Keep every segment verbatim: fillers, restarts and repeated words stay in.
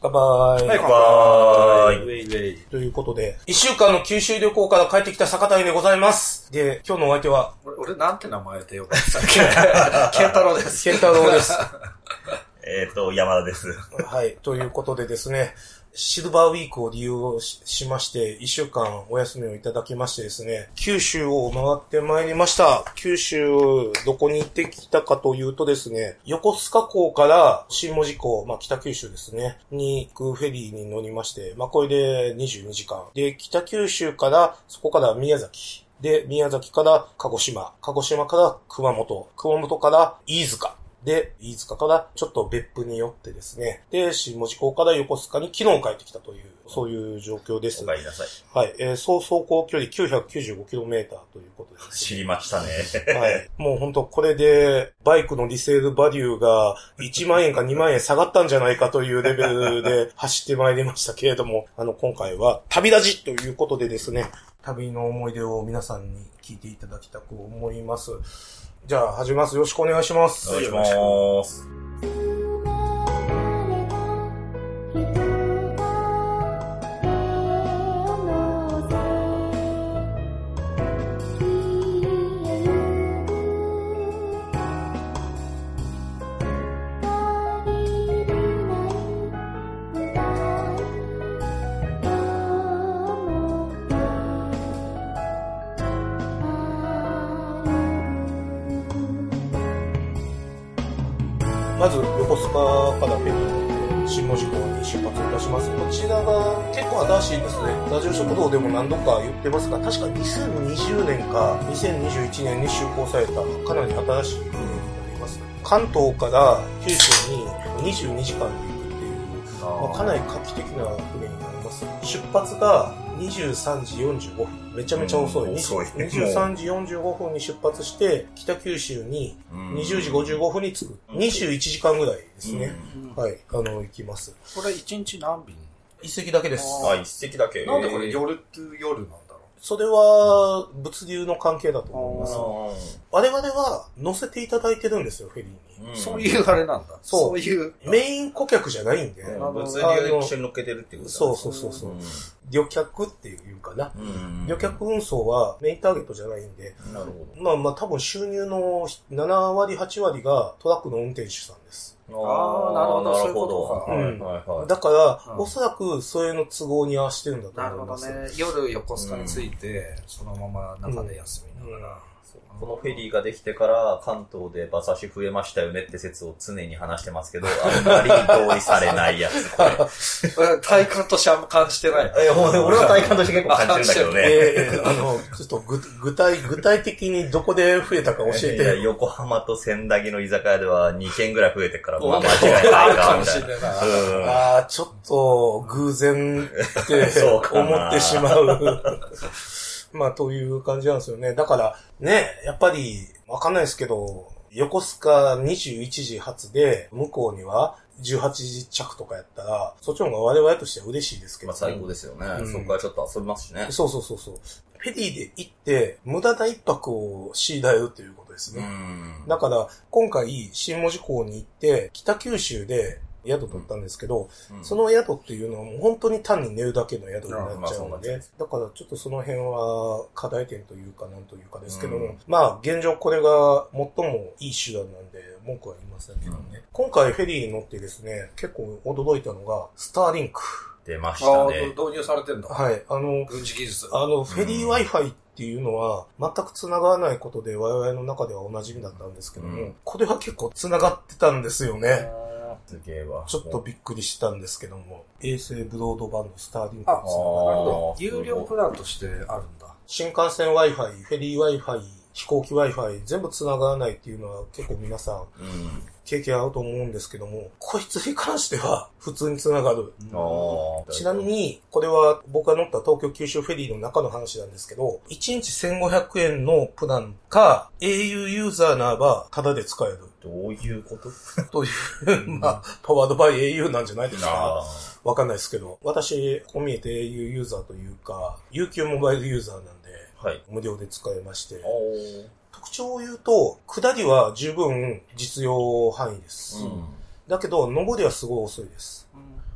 乾杯。 はい、乾杯。 ウェイウェイ。ということで、一週間の九州旅行から帰ってきた坂谷でございます。で、今日のお相手は、 俺、俺なんて名前で呼ばれてたっけケンタロウです。 ケンタロウです。 えっと、山田です。 はい。ということでですね、シルバーウィークを利用 し, しまして、一週間お休みをいただきましてですね、九州を回ってまいりました。九州、どこに行ってきたかというとですね、横須賀港から新門司港、まあ北九州ですね、に行くフェリーに乗りまして、まあこれでにじゅうにじかん。で、北九州から、そこから宮崎。で、宮崎から鹿児島。鹿児島から熊本。熊本から飯塚。で、飯塚からちょっと別府に寄ってですね。で、新門司港から横須賀に昨日帰ってきたという、そういう状況です。 お帰りなさい。 はい。えー、総走行距離 きゅうひゃくきゅうじゅうごキロメーター ということです、ね。 知りましたね。 はい。もう本当これで、バイクのリセールバリューがいちまんえんかにまんえん下がったんじゃないかというレベルで走ってまいりましたけれども、あの、今回は旅立ちということでですね、旅の思い出を皆さんに聞いていただきたく思います。じゃあ、始めます。よろしくお願いします。 お願いします。 まず、横須賀からフェリーで新門司港に出発いたします。こちらが結構新しいですね。ラジオ食堂でも何度か言ってますが、確かにせんにじゅうねんかにせんにじゅういちねんに就航されたかなり新しい船になります。関東から九州ににじゅうにじかんで行くっていう、まあ、かなり画期的な船になります。出発がにじゅうさんじよんじゅうごふん。めちゃめちゃ遅い。うん、遅いにじゅうさんじよんじゅうごふんに出発して、北九州ににじゅうじごじゅうごふんに着く。にじゅういちじかんぐらいですね。はい。あの、行きます。 これいちにち何便？ 一隻だけです。 あ、一隻だけ。 なんでこれ夜と夜なんだろう？ それは、物流の関係だと思います。我々は乗せていただいてるんですよ、フェリーに。 うん、そういうあれなんだ。 そう。 そういう。 メイン顧客じゃないんで。 物流一緒に乗っけてるっていうことそうそうそうそう。うん、旅客っていうかな。 うん、 旅客運送はメインターゲットじゃないんで。 なるほど。 まあまあ多分収入のななわりはちわりがトラックの運転手さんです。 ああ、なるほど、そういうことか。 うんはいはい、だから、うん、おそらくそれの都合に合わせてるんだと思います。 なるほどね。夜横須賀に着いて、うん、そのまま中で休みながら。うんこのフェリーができてから関東で馬刺し増えましたよねって説を常に話してますけど、あんまり同意されないやつ、これ。体感としてあんま感じてない。 え、俺は体感として結構感じてるんだけどね。 えー、あの、ちょっとぐ具体、具体的にどこで増えたか教えて。いや、 横浜と千駄木の居酒屋ではにけんぐらい増えてるから、まあ間違いないか、みたいな。 うん、ああ、ちょっと偶然って思ってしまう。まあ、という感じなんですよね。だから、ね、やっぱり、わかんないですけど、横須賀にじゅういちじ発で、向こうにはじゅうはちじ着とかやったら、そっちの方が我々としては嬉しいですけど、 ね。まあ最高ですよね。うん、そこからちょっと遊びますしね。 そうそうそうそう。フェリーで行って、無駄な一泊を強いられるということですね。 うんだから、今回、新門司港に行って、北九州で、宿取ったんですけど、うん、その宿っていうのはもう本当に単に寝るだけの宿になっちゃうので、だからちょっとその辺は課題点というかなんというかですけども、うん、まあ現状これが最もいい手段なんで文句は言いませんけどね。うん、今回フェリーに乗ってですね、結構驚いたのが、スターリンク。 出ましたね。 導入されてんだ。 はい。あの、 軍事技術。 あの、フェリー Wi-Fi っていうのは全く繋がらないことで我々の中ではお馴染みだったんですけども、うん、これは結構繋がってたんですよね。 すげえわ。 ちょっとびっくりしたんですけども、衛星ブロードバンドスターリンクです、ね。 あ、有料プランとしてあるんだ。 新幹線 Wi-Fi、フェリー Wi-Fi、飛行機 Wi-Fi 全部繋がらないっていうのは結構皆さん、うん経験あると思うんですけども、こいつに関しては普通に繋がる。ちなみに、これは僕が乗った東京九州フェリーの中の話なんですけど、いちにちせんごひゃくえんのプランか、エーユー ユーザーならばタダで使える。 どういうことという、まあ、パワードバイ エーユー なんじゃないですか。わかんないですけど、私、こう見えて エーユー ユーザーというか、ユーキュー モバイルユーザーなんで、はい、無料で使えまして、特徴を言うと、下りは十分実用範囲です。うん、だけど、上りはすごい遅いです。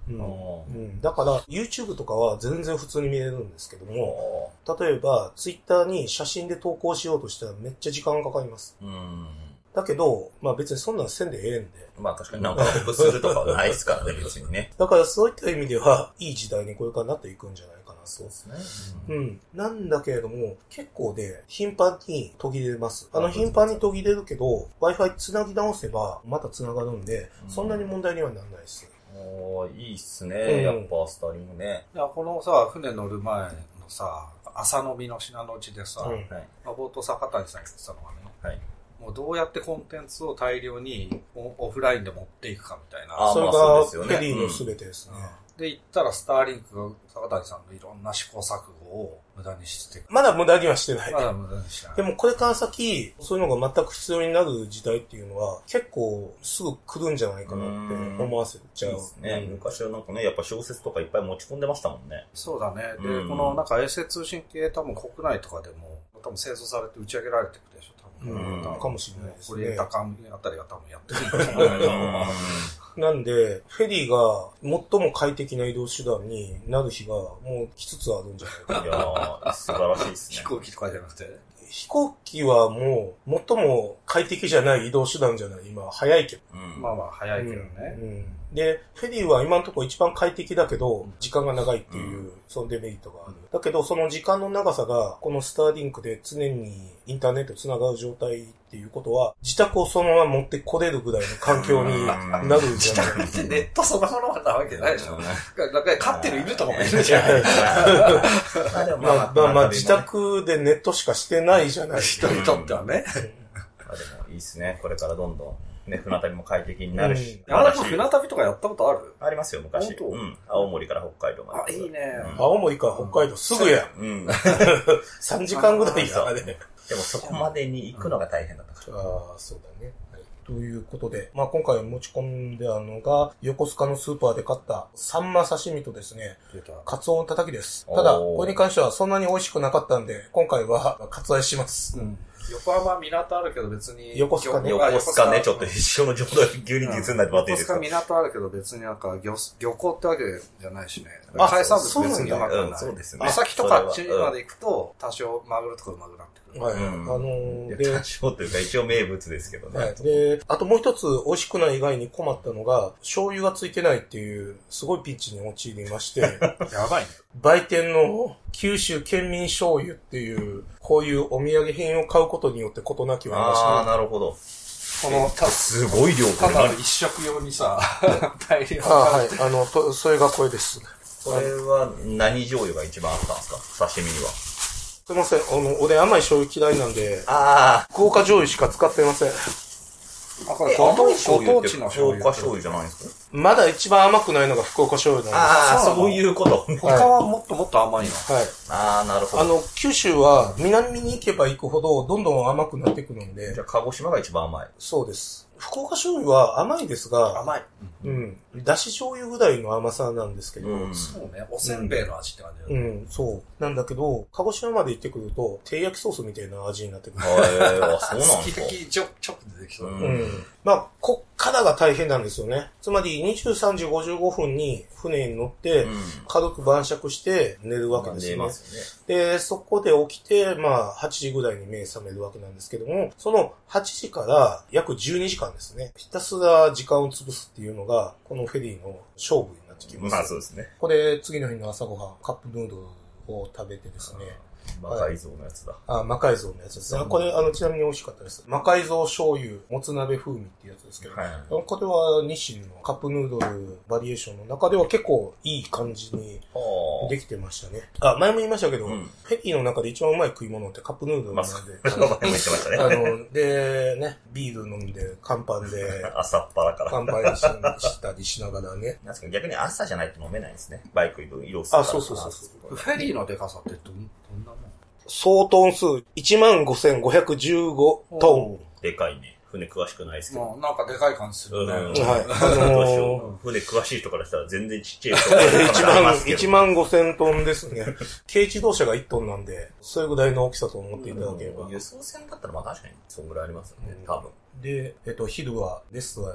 うんうん、だから YouTube とかは全然普通に見れるんですけども、例えば Twitter に写真で投稿しようとしたらめっちゃ時間がかかります。うん、だけど、まあ別にそんなんせんでええんで。 まあ確かになんかアップするとかはないですからね、別にね。 だからそういった意味では、いい時代にこれからなっていくんじゃないかな。 そうですね。 うん。うん。なんだけれども、結構で、頻繁に途切れます。あの、頻繁に途切れるけど、Wi-Fi 繋ぎ直せば、また繋がるんで、うん、そんなに問題にはならないです。 おー、いいっすね。うん、やっぱスターリングね。 いや、このさ、船乗る前のさ、朝飲みの品のうちでさ、うん、まあ、冒頭坂谷さん言ってたのはね、はい、もうどうやってコンテンツを大量に オ, オフラインで持っていくかみたいな。 あ、それがフェリーの全てですね。 うん、で、言ったらスターリンクが坂谷さんのいろんな試行錯誤を無駄にしてまだ無駄にはしてない。 まだ無駄にしてない。 でもこれから先、そういうのが全く必要になる時代っていうのは、結構すぐ来るんじゃないかなって思わせちゃう。いいですね。うん、昔はなんかね、やっぱ小説とかいっぱい持ち込んでましたもんね。 そうだね。で、うん、このなんか衛星通信系多分国内とかでも、多分製造されて打ち上げられてくるでしょ、多分。 うん、かもしれないですね。 これ、高見あたりが多分やってるんだと思うんだけど。 なんで、フェリーが最も快適な移動手段になる日がもう来つつあるんじゃないかな。 いやー、素晴らしいですね。 飛行機とかじゃなくて。 飛行機はもう最も快適じゃない移動手段じゃない。今、早いけど。 うん、まあまあ、早いけどね、 うんうん。で、フェリーは今のところ一番快適だけど、時間が長いっていう、そのデメリットがある。だけど、その時間の長さが、このスターリンクで常にインターネットつながる状態っていうことは、自宅をそのまま持ってこれるぐらいの環境になるんじゃない。 自宅ってネットそのものなわけないでしょ。なんか飼ってる犬とかもいるじゃない。 まあまあまあ、自宅でネットしかしてないじゃない。 人にとってはね。 まあでもいいっすね。これからどんどん。ね、船旅も快適になるし。 あなたも船旅とかやったことある？ ありますよ、昔。うん。青森から北海道まで。あ、いいね。 青森から北海道すぐや。うん。さんじかんぐらいやね。 でもそこまでに行くのが大変だったから。 ああ、そうだね。ということで、まあ今回持ち込んであるのが、横須賀のスーパーで買ったサンマ刺身とですね、カツオのたたきです。ただ、これに関してはそんなに美味しくなかったんで、今回は割愛します。うん、 横浜港あるけど別に。 横須賀ね。 横須賀ね、ちょっと一緒の状態牛肉にすんないでもらっていいですか？ 横須賀港あるけど別になんか漁、漁港ってわけじゃないしね。海産物別にうまくない。 そうですね。 三崎とかあっちまで行くと、多少マグロとかうまくなってくる。 はい。うん、あのー、 で、多少というか一応名物ですけどね。 はい。で、あともう一つ美味しくない以外に困ったのが、醤油がついてないっていう、すごいピンチに陥りまして。 やばいね。 売店の九州県民醤油っていう、こういうお土産品を買うことによって事なきを得ました、ね。 ああ、なるほど。 この、 すごい量ただ一食用にさ、大量。 あはい。あの、と、それがこれです。 これは何醤油が一番あったんですか？刺身には。 すいません。あの、俺甘い醤油嫌いなんで、 ああ。 福岡醤油しか使ってません。 あ、これ、ご当地の醤油。 福岡醤油じゃないんですか？ まだ一番甘くないのが福岡醤油なんです。ああ、そういうこと。 他はもっともっと甘いの。 はい。 ああ、なるほど。 あの、九州は南に行けば行くほど、どんどん甘くなってくるんで。 じゃあ、鹿児島が一番甘い。 そうです。福岡醤油は甘いですが、 甘い。 うん。だし醤油ぐらいの甘さなんですけど。 うん、そうね。おせんべいの味って感じだよね。うん、そう。なんだけど、鹿児島まで行ってくると、照り焼きソースみたいな味になってくる。 へえ、あ、そうなんですか。 好き好き、ちょ、ちょっと出てきそう。 うん。まあ、こっからが大変なんですよね。つまり、にじゅうさんじごじゅうごふんに船に乗って、軽く晩酌して寝るわけですよね。寝ますね。で、そこで起きて、まあ、はちじぐらいに目覚めるわけなんですけども、そのはちじから約じゅうにじかんですね。ひたすら時間を潰すっていうのが、このフェリーの勝負になってきます。 まあそうですね。 これ、次の日の朝ごはん、カップヌードルを食べてですね。 魔改造のやつだ。 あ、魔改造のやつですね。これ、あの、ちなみに美味しかったです。魔改造醤油、もつ鍋風味っていうやつですけど、はい、これは日清のカップヌードルバリエーションの中では結構いい感じにできてましたね。あ、前も言いましたけど、うん、フェリーの中で一番うまい食い物ってカップヌードルなんで。 まあ、前も言ってましたね。 あの、で、ね、ビール飲んで、乾パンで、 朝っぱらから。 乾パンしたりしながらね。 なんですか逆に朝じゃないと飲めないんですね。バイク移動、移動するから。 あ、そうそうそうそう。 フェリーのデカさってどん、どんなもん？ 総トン数いちまんごせんごひゃくじゅうごトン。 でかいね。船詳しくないですけど。 まあ、なんかでかい感じするね。うん、 はい。あのー、船詳しい人からしたら全然ちっちゃい人いちまんごせんトンですね。軽自動車がいちトンなんで、それぐらいの大きさと思っていただければ。 輸送船だったらまあ確かにそんぐらいありますよね、多分。 で、えっと、昼はレストランに、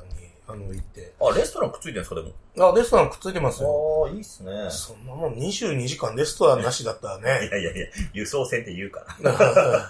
あの、行って。 あ、レストランくっついてるんですか、でも。 あ、レストランくっついてますよ。 ああ、いいっすね。 そんなもんにじゅうにじかんレストランなしだったらね。 いやいやいや、輸送船って言うから。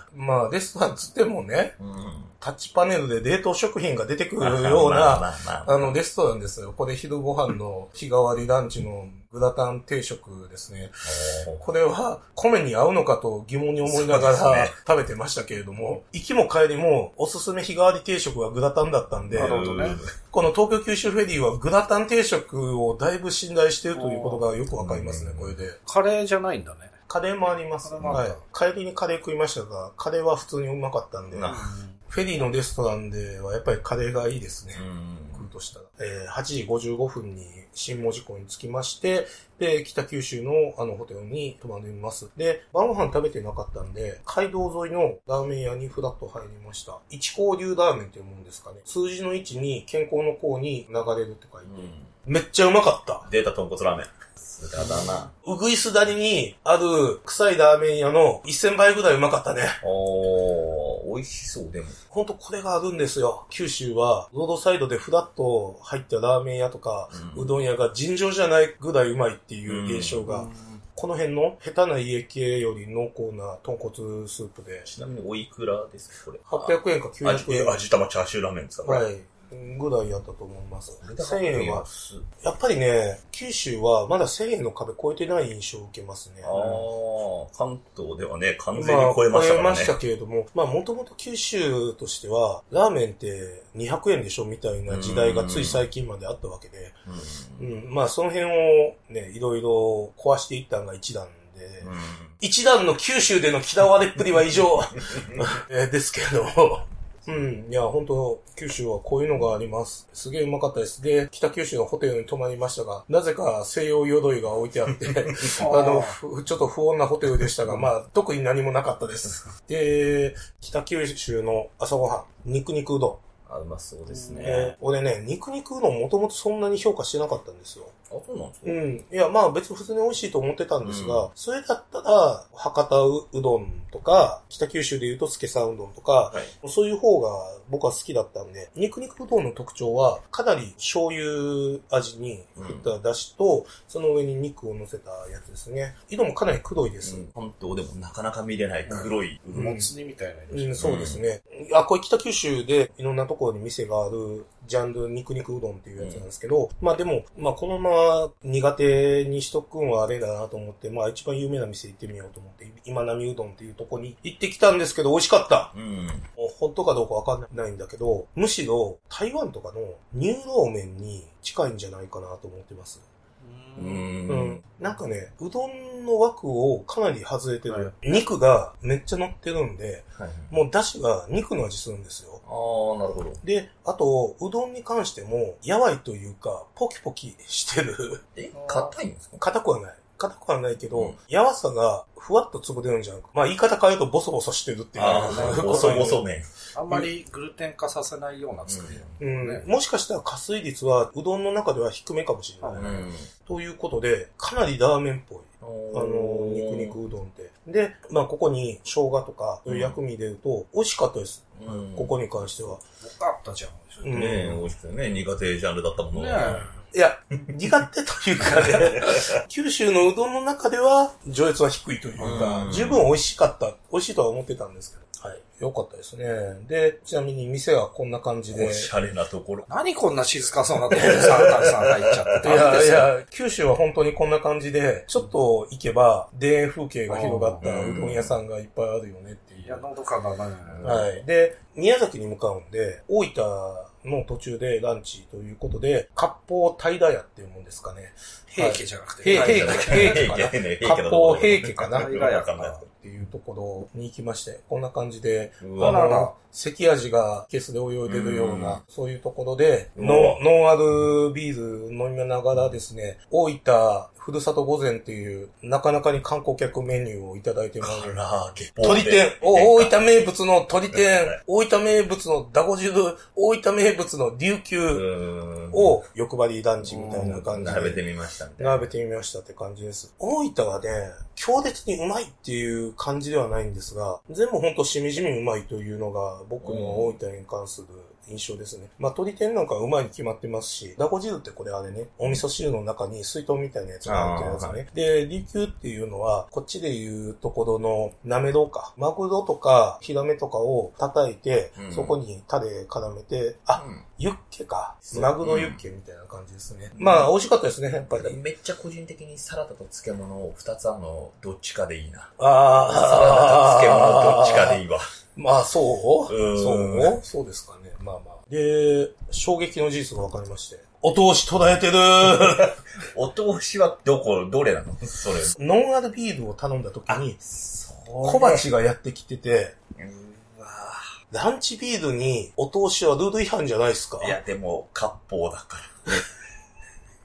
まあ、レストランつってもね、 うん、 タッチパネルで冷凍食品が出てくるような、あの、レストランですよ。これ昼ご飯の日替わりランチのグラタン定食ですね。これは米に合うのかと疑問に思いながら食べてましたけれども、行きも帰りもおすすめ日替わり定食はグラタンだったんで、 なるほどね、 この東京九州フェリーはグラタン定食をだいぶ信頼しているということがよくわかりますね、これで。 カレーじゃないんだね。 カレーもあります。はい。帰りにカレー食いましたが、カレーは普通にうまかったんで、うん、フェリーのレストランではやっぱりカレーがいいですね。うん、食うとしたら。えー、はちじごじゅうごふんに新門司港に着きまして、で、北九州のあのホテルに泊まります。で、晩ご飯食べてなかったんで、街道沿いのラーメン屋にフラッと入りました。一香流ラーメンっていうもんですかね。数字のいちに健康の香に流れるって書いて、うん、めっちゃうまかった。 データ豚骨ラーメン。だだな。 うぐいす谷にある臭いラーメン屋のせんばいぐらいうまかったね。 おー、美味しそうでも。 ほんとこれがあるんですよ。九州はロードサイドでフラッと入ったラーメン屋とか、うん、うどん屋が尋常じゃないぐらいうまいっていう現象が、うん、この辺の下手な家系より濃厚な豚骨スープで。 ちなみにおいくらですかこれ。 はっぴゃくえんかきゅうひゃくえん。 味玉チャーシューラーメンですかこれ。 はい。ぐらいやったと思います。せんえんは、やっぱりね、九州はまだせんえんの壁超えてない印象を受けますね。 ああ、関東ではね、完全に超えましたからね。 まあ、超えましたけれども、まあ、もともと九州としては、ラーメンってにひゃくえんでしょみたいな時代がつい最近まであったわけで、うん、うん、まあ、その辺をね、いろいろ壊していったのが一段で、うん、一段の九州での嫌われっぷりは異常ですけど、うん。いや、本当九州はこういうのがあります。すげえうまかったです。で、北九州のホテルに泊まりましたが、なぜか西洋鎧が置いてあって、あの、ちょっと不穏なホテルでしたが、まあ、特に何もなかったです。で、北九州の朝ごはん、肉肉うどん。 あ、うまそうですね。 えー、俺ね、肉肉うどんもともとそんなに評価してなかったんですよ。 あ、そうなんですか？ うん。いや、まあ別に普通に美味しいと思ってたんですが、うん、それだったら、博多うどんとか、北九州で言うと助さんうどんとか、はい、そういう方が僕は好きだったんで、肉肉うどんの特徴は、かなり醤油味に振った出汁と、うん、その上に肉を乗せたやつですね。色もかなり黒いです。うん、 本当でもなかなか見れない黒い、 うん、もつ煮みたいな色して、 うん、そうですね。うん、あ、これ北九州でいろんなところに店がある、ジャンル肉肉うどんっていうやつなんですけど、うん、まあでも、まあこのまま苦手にしとくんはあれだなと思って、まあ一番有名な店行ってみようと思って、今波うどんっていうとこに行ってきたんですけど、美味しかった。うん、本当かどうかわかんないんだけど、むしろ台湾とかの乳老麺に近いんじゃないかなと思ってます。 うん、うんうんなんかね、うどんの枠をかなり外れてる。はい、肉がめっちゃ乗ってるんで、はい、もう出汁が肉の味するんですよ。 ああ、なるほど。 で、あと、うどんに関しても、やわいというか、ポキポキしてる。 え、硬いんですか？ 硬くはない。硬くはないけど、うん、やわさがふわっと潰れるんじゃん。まあ言い方変えるとボソボソしてるっていう。 ああ、ボソボソ麺。 あんまりグルテン化させないような作り、 うんね、うん。もしかしたら加水率はうどんの中では低めかもしれない。うん、ということで、かなりラーメンっぽい。あの、肉肉うどんって。で、まあここに生姜とか、薬味入れると美味しかったです。うん、ここに関しては。よかったじゃん。 うん、ねえ、美味しくてね、苦手ジャンルだったものね。 いや、苦手というかね、九州のうどんの中では、序列は低いというか、十分美味しかった、美味しいとは思ってたんですけど。はい。よかったですね。で、ちなみに店はこんな感じで。 おしゃれなところ。 何こんな静かそうなところでサンタンさん入っちゃってたんですよ。いやいや、九州は本当にこんな感じで、ちょっと行けば、田園風景が広がったうどん屋さんがいっぱいあるよねっていう。 いや、のどかだね。 はい。で、宮崎に向かうんで、大分の途中でランチということで、割烹平屋っていうもんですかね。 平家じゃなくて。 平家、平家かな。割烹平家かな。 平屋かな。 っていうところに行きまして、こんな感じで、あの、関味がケースで泳いでるような、そういうところで、ノンアルビール飲みながらですね、大分ふるさと御膳っていう、なかなかに観光客メニューをいただいてます。鶏天、大分名物の鶏天、大分名物のだご汁、大分名物の琉球を欲張りランチみたいな感じで。 並べてみましたね。 並べてみましたって感じです。大分はね、強烈にうまいっていう感じではないんですが、全部ほんとしみじみうまいというのが僕の大分に関する印象ですね。まあ、鶏天なんかはうまいに決まってますし、だご汁ってこれあれね、お味噌汁の中に水筒みたいなやつが入ってるやつね。はい、で、琉球っていうのは、こっちでいうところのなめろうか、マグロとかヒラメとかを叩いて、うん、そこにタレ絡めて、あ、うん、ユッケか。マグロユッケみたいな感じですね。うん、まあ、美味しかったですね、やっぱり。 めっちゃ個人的にサラダと漬物をふたつあるの、どっちかでいいな。 ああ、 サラダと漬物どっちかでいいわ。 まあ、そううんそうそうですかね。まあまあ。で、衝撃の事実が分かりまして。お通し途絶えてるお通しはどこ、どれなのそれ。 ノンアルビールを頼んだ時に、小鉢がやってきてて、うわランチビールにお通しはルール違反じゃないですか？ いや、でも、割烹だから。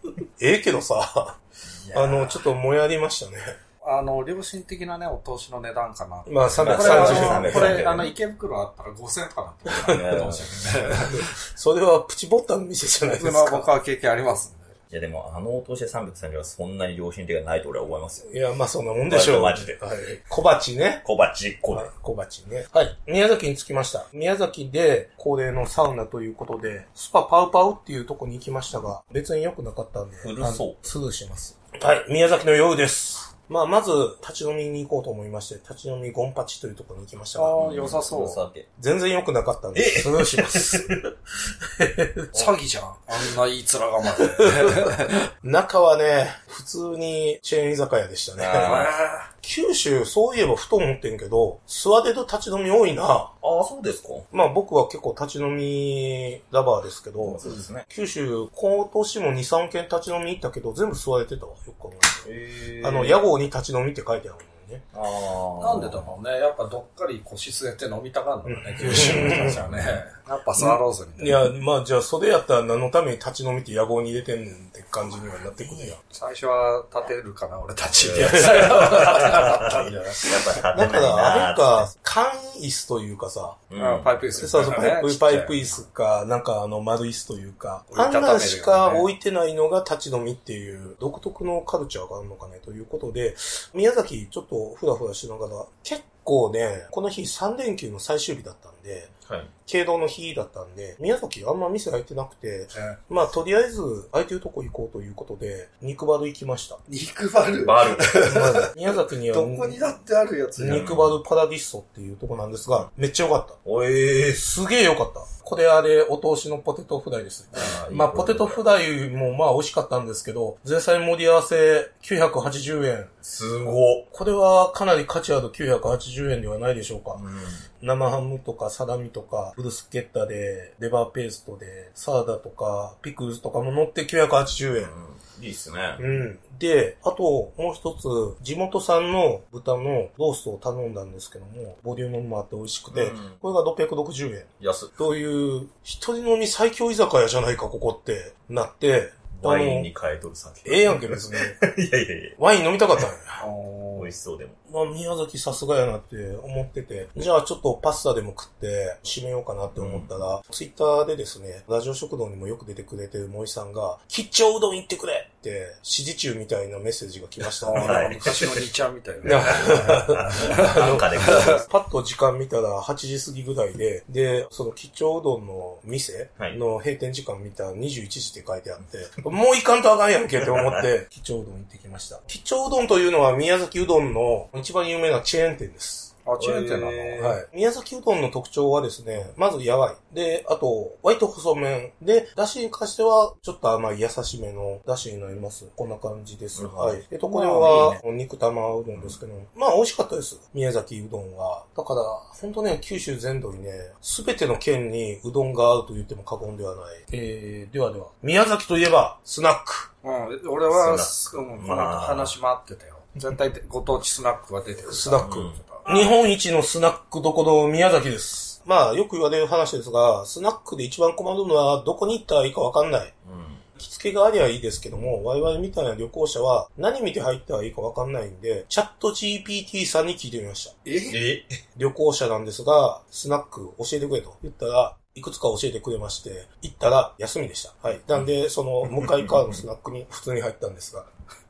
ええけどさ、あの、ちょっともやりましたね。 あの、良心的なね、お通しの値段かな。 まあ、さんびゃくさんじゅうえん。 これ、あの、池袋あったらごせんえんとかなって思う。 それはプチボッタンの店じゃないですか。 僕は経験ありますんで。 いや、でも、あのお通しでさんびゃくさんじゅうえんはそんなに良心的がないと俺は思いますよ。 いや、まあ、そんなもんでしょう。 マジで。 はい。小鉢ね。 小鉢、小鉢。 小鉢ね。はい。宮崎に着きました。宮崎で恒例のサウナということで、スパパウパウっていうとこに行きましたが、別に良くなかったんで、 古そう。 スルーします。はい。宮崎の夜です。まあ、まず、立ち飲みに行こうと思いまして、立ち飲みゴンパチというところに行きましたが。 ああ、良さそう。 全然良くなかったんで、スルーします。 詐欺じゃん。あんないい面がまで。 中はね、普通にチェーン居酒屋でしたね。九州、そういえばふと思ってんけど、座れる立ち飲み多いな。ああ、そうですか。 まあ僕は結構立ち飲みラバーですけど、 そうですね。 九州、今年もに、さんけん立ち飲み行ったけど、全部座れてたわ、よく考えて。あの、屋号に立ち飲みって書いてあるのね。 ああ。なんでだろうね。やっぱどっかり腰据えて飲みたがるのね、九州の人たちはね。やっぱ座ろうぜみたいな。 いや、まあじゃあそれやったら何のために立ち飲みって屋号に入れてんねんって感じにはなってくるやん。 最初は立てるかな、俺たちってやつ。立てなかったんじゃない？ やっぱ立てないな。 だからあれか、簡易椅子というかさ、 うん、パイプ椅子。 そうそう、パイプ、パイプ椅子か、なんかあの丸椅子というか、あんなんしか置いてないのが立ち飲みっていう独特のカルチャーがあるのかねということで、宮崎ちょっとふらふらしながら、結構ね、この日さん連休の最終日だったんで、はい、敬老の日だったんで、宮崎あんま店開いてなくて、えまあとりあえず空いてるとこ行こうということで、肉バル行きました。 肉バルバル宮崎には、 どこにだってあるやつ肉バルパラディッソっていうとこなんですが、めっちゃ良かった。 おえー、 すげえ良かった。これあれ、お通しのポテトフライです。あまあ、ポテトフライもまあ美味しかったんですけど、前菜盛り合わせきゅうひゃくはちじゅうえん。 すご。 これはかなり価値あるきゅうひゃくはちじゅうえんではないでしょうか。 うん、 生ハムとかサラミとか、ブルスケッタで、レバーペーストで、サラダとか、ピクルスとかも乗ってきゅうひゃくはちじゅうえん。 うん、いいっすね。 うん。で、あと、もう一つ、地元産の豚のローストを頼んだんですけども、ボリュームもあって美味しくて、うん、これがろっぴゃくろくじゅうえん。 安い。 という、一人飲み最強居酒屋じゃないか、ここってなって、 ワインに変えとる酒。 ええやんけ、別に。 いやいやいや。 ワイン飲みたかったんや。 美味しそうでも。 まあ、宮崎さすがやなって思ってて、じゃあちょっとパスタでも食って締めようかなって思ったら、うん、ツイッターでですね、ラジオ食堂にもよく出てくれてる森さんが、吉兆うどん行ってくれって、指示中みたいなメッセージが来ましたね。 はい、昔のにちゃんみたいな。 なんかでパッと時間見たらはちじ過ぎぐらいで、で、その吉兆うどんの店の閉店時間見たらにじゅういちじって書いてあって、もう行かんとあかんやんけって思って、吉兆うどん行ってきました。吉兆うどんというのは宮崎うどんの一番有名なチェーン店です。 あ、チェーン店なの、 えー、はい。宮崎うどんの特徴はですね、まずやわい。で、あと、割と細麺。で、だしに関しては、ちょっと甘い優しめのだしになります。こんな感じです。うん、はい。えっと、これは、いいね、肉玉うどんですけど、まあ、美味しかったです。宮崎うどんは。だから、ほんとね、九州全土にね、すべての県にうどんがあると言っても過言ではない。えー、ではでは、宮崎といえば、スナック。 うん、俺は、うん、まあ、話回ってたよ。絶対ご当地スナックは出てる。 スナック。うん日本一のスナックどころ宮崎です。まあよく言われる話ですが、スナックで一番困るのはどこに行ったらいいかわかんない。うん、着付けがありゃいいですけども、我々みたいな旅行者は何見て入ったらいいかわかんないんで、チャット ジーピーティー さんに聞いてみました。 ええ旅行者なんですが、スナック教えてくれと言ったら、いくつか教えてくれまして、行ったら休みでした。はい。なんで、その向かい側のスナックに普通に入ったんですが。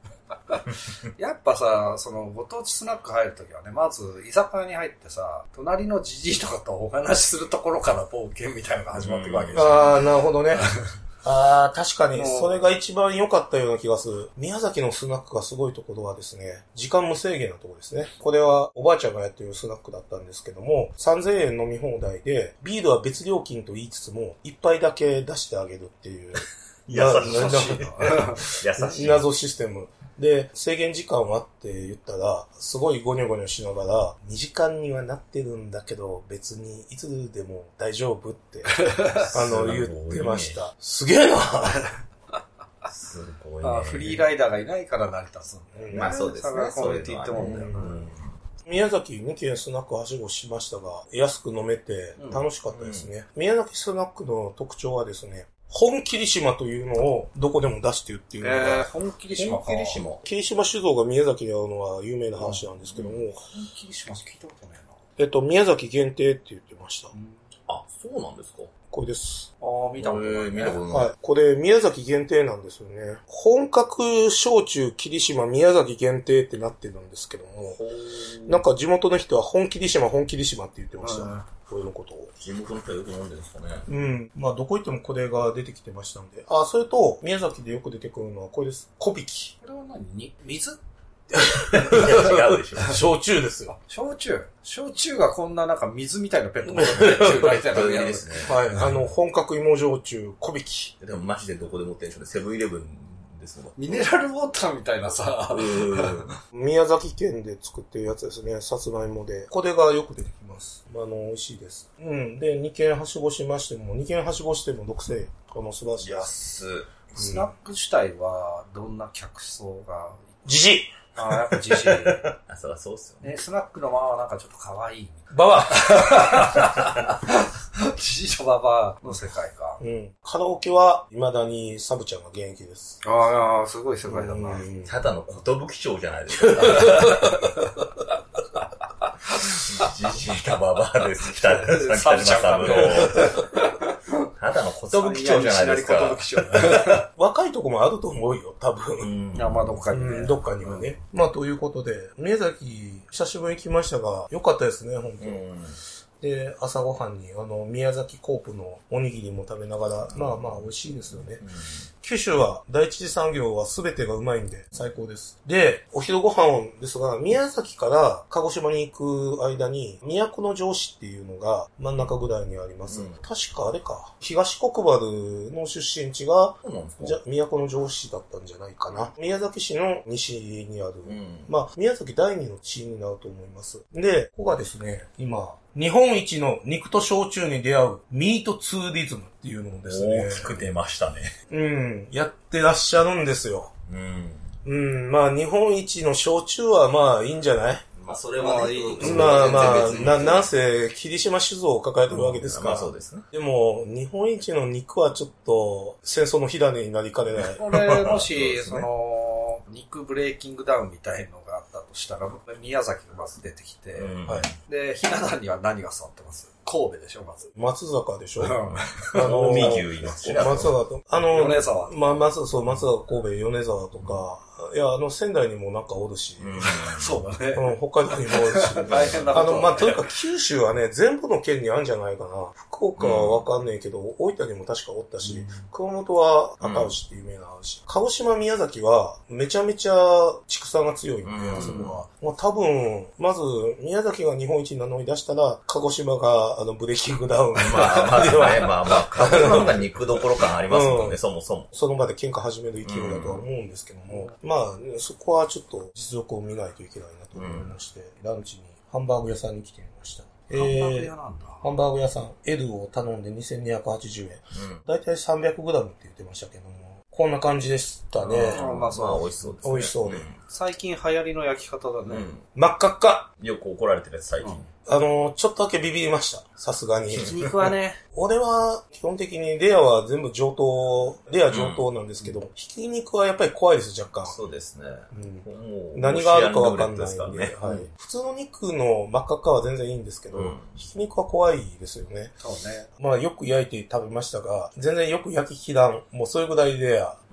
やっぱさ、その、ご当地スナック入るときはね、まず、居酒屋に入ってさ、隣のじじいとかとお話しするところから冒険みたいなのが始まっていくわけでしょ。 ああ、なるほどね。ああ、確かに、それが一番良かったような気がする。宮崎のスナックがすごいところはですね、時間無制限なところですね。これはおばあちゃんがやってるスナックだったんですけども、さんぜんえん飲み放題で、ビールは別料金と言いつつも、一杯だけ出してあげるっていう。 優しい。優しい。 謎システム。で、制限時間はって言ったら、すごいゴニョゴニョしながら、にじかんにはなってるんだけど、別にいつでも大丈夫って、あの、言ってました。すげえなすごいね。 あフリーライダーがいないから成り立つんだよね。 まあそうですね。 コミュニティってもんだよな。 宮崎にけんスナックはしごしましたが、安く飲めて楽しかったですね。うん、宮崎スナックの特徴はですね、本霧島というのをどこでも出してるっていうのが、 えー、本霧島か。 本霧島。 霧島酒造が宮崎にあるのは有名な話なんですけども、うん、 本霧島聞いたことないな。 えっと、宮崎限定って言ってました。うん、 あ、そうなんですか？ これです。 ああ、見たことない、ね。 見たことない。 はい。これ、宮崎限定なんですよね。本格焼酎霧島宮崎限定ってなってるんですけども、なんか地元の人は本霧島本霧島って言ってました。これのことを。 地元の人はよく飲んでるんですかね。 うん。まあ、どこ行ってもこれが出てきてましたんで。あ、それと、宮崎でよく出てくるのはこれです。小引き。 これは何に水いや違うでしょ。 焼酎ですよ。 焼酎焼酎がこんななんか水みたいなペットボトルで中華みたいなですね。 はい。あの、本格芋焼酎、小引き。 でもマジでどこでも売ってるんでしょうね。セブンイレブンですもん。 ミネラルウォーターみたいなさ。 宮崎県で作ってるやつですね。さつまいもで。これがよく出てきます。あの、美味しいです。うん。で、にけんはしごしましても、にけんはしごしてもろくせんえん。この素晴らしいです。 安っ。スナック自体はどんな客層がじじいああ、やっぱじじい。 あ、そりゃそうっすよね。 ね、スナックのままなんかちょっと可愛い。 ババじじいとババの世界か。 うん。カラオケは未だにサブちゃんが現役です。 ああ、すごい世界だな。 ただの寿町じゃないですか。じじいとババアです。北島さんの。ただの寿町じゃないですか。 若いとこもあると思うよ、多分。 いや、まあどっかにね。 うん、どっかにはね。まあということで、宮崎、久しぶりに来ましたが、良かったですね、本当、うん、で、朝ごはんに、あの、宮崎コープのおにぎりも食べながら、まあまあ美味しいですよね。うん、九州は、第一次産業は全てがうまいんで、最高です。で、お昼ご飯ですが、宮崎から鹿児島に行く間に、都城市っていうのが真ん中ぐらいにあります。うん、確かあれか、東国原の出身地が、じゃ都城市だったんじゃないかな。宮崎市の西にある、うん、まあ、宮崎第二の地になると思います。で、ここがですね、今、日本一の肉と焼酎に出会うミートツーリズムっていうのをですね。 大きく出ましたね。 うん。やってらっしゃるんですよ。うん。うん。まあ日本一の焼酎はまあいいんじゃない？ まあそれはね。 まあまあ、な、なんせ霧島酒造を抱えてるわけですから。 まあそうですね。 でも、日本一の肉はちょっと戦争の火種になりかねない。 これ、もし、その、肉ブレイキングダウンみたいのがあったとしたら、宮崎がまず出てきて、うんはい、で、ひな壇には何が座ってます？神戸でしょ、まず。 松坂でしょ、うん、 あの、近江牛いますしね。 松坂と、あの、 米沢。 まあ、松、そう、松坂神戸、米沢とか、うん、いや、あの、仙台にもなんかおるし。 うん、そうだね。 うん、北海道にもおるし。 大変なこと、ね。 あの、まあ、とにかく九州はね、全部の県にあるんじゃないかな。福岡はわかんないけど、うん、大分にも確かおったし、うん、熊本は赤牛っていう名があるし、うん、鹿児島、宮崎はめちゃめちゃ畜産が強いんで、あそこは。まあ、多分、まず、宮崎が日本一に名乗り出したら、鹿児島が、あの、ブレーキングダウン。 まあ、まあ、ね、まあまあ、鹿児島の方が肉どころ感ありますもんね、うん、そもそも。 その場で喧嘩始める勢いだとは思うんですけども、うん、まあ、そこはちょっと実力を見ないといけないなと思いまして、うん、ランチにハンバーグ屋さんに来てみました。 ハンバーグ屋なんだ。 ハンバーグ屋さん、L を頼んでにせんにひゃくはちじゅうえん。うん、だいたいさんびゃくグラムって言ってましたけども、こんな感じでしたね。 あまあそう、 美味しそうですね。 美味しそうで。うん、 最近流行りの焼き方だね。うん、 真っ赤っか。 よく怒られてるやつ最近。うんあの、ちょっとだけビビりました。さすがに。 ひき肉はね。 俺は、基本的にレアは全部上等、レア上等なんですけど、うん、ひき肉はやっぱり怖いです、若干。 そうですね。 うん、何があるかわかんないんで、ねはい。普通の肉の真っ赤っかは全然いいんですけど、うん、ひき肉は怖いですよね。 そうね。 まあよく焼いて食べましたが、全然よく焼ききらん。もうそれぐらいレア。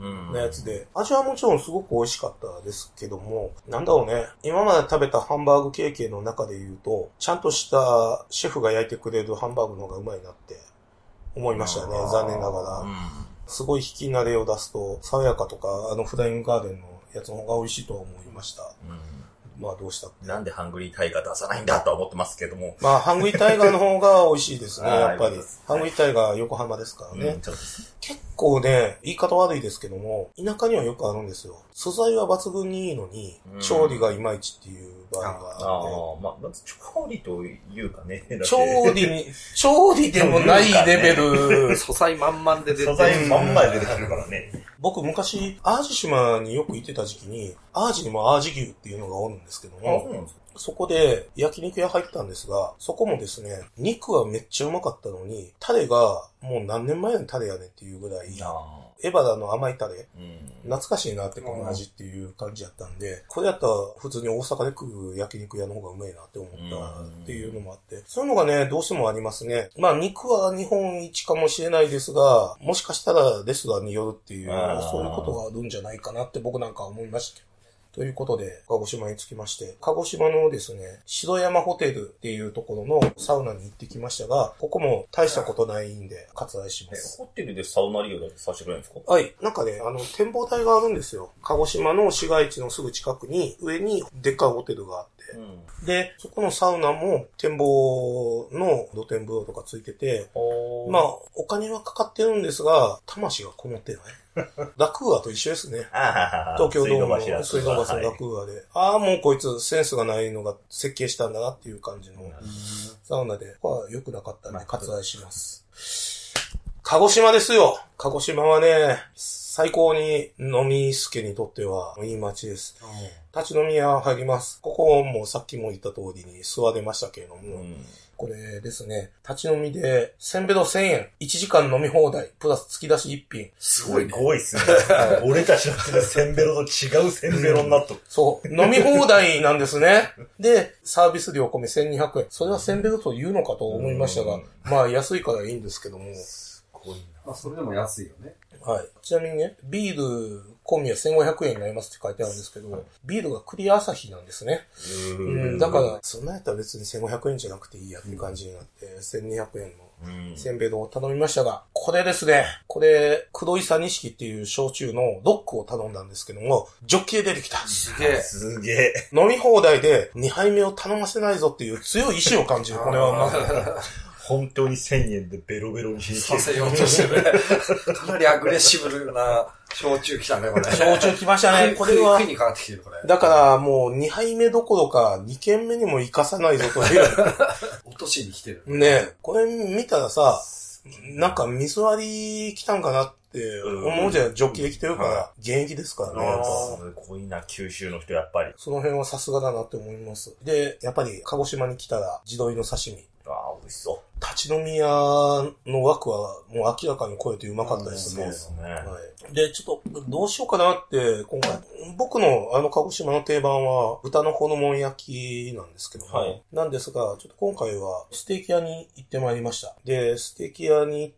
なやつで、味はもちろんすごく美味しかったですけども、なんだろうね、今まで食べたハンバーグ経験の中で言うと、ちゃんとしたシェフが焼いてくれるハンバーグの方がうまいなって思いましたね、残念ながら。すごい引き慣れを出すと、爽やかとか、あのフライングガーデンのやつの方が美味しいとは思いました。まあどうしたって。 なんでハングリータイガー出さないんだとは思ってますけども。 まあハングリータイガーの方が美味しいですね、やっぱり。ハングリータイガー横浜ですからね。うん、結構ね、言い方悪いですけども、田舎にはよくあるんですよ。素材は抜群にいいのに、うん、調理がいまいちっていう場合があって。ああ、 まあ、まず調理というかね。 調理に、調理でもないレベル。 素材満々で出てる。 素材満々で出てくるからね。 僕昔、淡路島によく行ってた時期に、淡路にも淡路牛っていうのがおるんですけども、うん、そこで焼肉屋入ったんですが、そこもですね、肉はめっちゃうまかったのに、タレがもう何年前のタレやねんっていうぐらい、エバダの甘いタレ、うん、懐かしいなってこの味っていう感じやったんで、これやったら普通に大阪で食う焼肉屋の方がうめえなって思ったっていうのもあって、そういうのがね、どうしてもありますね。まあ肉は日本一かもしれないですが、もしかしたらレストランによるっていう、そういうことがあるんじゃないかなって僕なんか思いましたけど。ということで、鹿児島に着きまして、鹿児島のですね、城山ホテルっていうところのサウナに行ってきましたが、ここも大したことないんで割愛します。 ホテルでサウナ利用だけさせてくれるんですか？ はい。なんかね、あの、展望台があるんですよ。鹿児島の市街地のすぐ近くに、上にでっかいホテルがあって、うん、で、そこのサウナも展望の露天風呂とかついてて、まあ、お金はかかってるんですが、魂がこもってない。ラクーアと一緒ですね。東京ドームの水道橋のラクーアで。はい、ああ、もうこいつセンスがないのが設計したんだなっていう感じのサウナで、ここは良くなかったんで割愛します。鹿児島ですよ。鹿児島はね、最高に飲み助にとってはいい街です。立ち飲み屋入ります。ここもさっきも言った通りに座れましたけれども、うん、これですね、立ち飲みでせんベロせんえん、いちじかん飲み放題、プラス突き出しいっぴん。 すごいね。すごいっすね。俺たちの手でせんベロと違うせんベロになっとる。 そう。飲み放題なんですね。で、サービス料込みせんにひゃくえん。それはせんベロと言うのかと思いましたが、まあ安いからいいんですけども。 すごいな。まあそれでも安いよね。 はい。ちなみにね、ビール込みはせんごひゃくえんになりますって書いてあるんですけど、はい、ビールがクリア朝日なんですね。うん、だから、そんなやったら別にせんごひゃくえんじゃなくていいやっていう感じになって、せんにひゃくえんのせんべい丼を頼みましたが、これですね、これ、黒いさ錦っていう焼酎のロックを頼んだんですけども、ジョッキで出てきた。 すげえ。 すげえ。 飲み放題でにはいめを頼ませないぞっていう強い意志を感じる、これはまず。 本当にせんえんでベロベロにさせようとしてる。かなりアグレッシブな焼酎来たね、これ。 焼酎来ましたね、これは。 食いにかかってきてる、これ。 だからもうにはいめどころかにけんめにも生かさないぞという。 落としに来てる。 ねえ、これ見たらさ、なんか水割り来たんかなって思うじゃん、ジョッキで来てるから、現役ですからね。 すごいな、九州の人やっぱり。 その辺はさすがだなって思います。で、やっぱり鹿児島に来たら地鶏の刺身。 ああ、美味しそう。 立ち飲み屋の枠はもう明らかに超えてうまかったですね。 そうですね。 はい。で、ちょっとどうしようかなって、今回、僕のあの鹿児島の定番は豚のホルモン焼きなんですけども、はい、なんですが、ちょっと今回はステーキ屋に行ってまいりました。で、ステーキ屋に行って、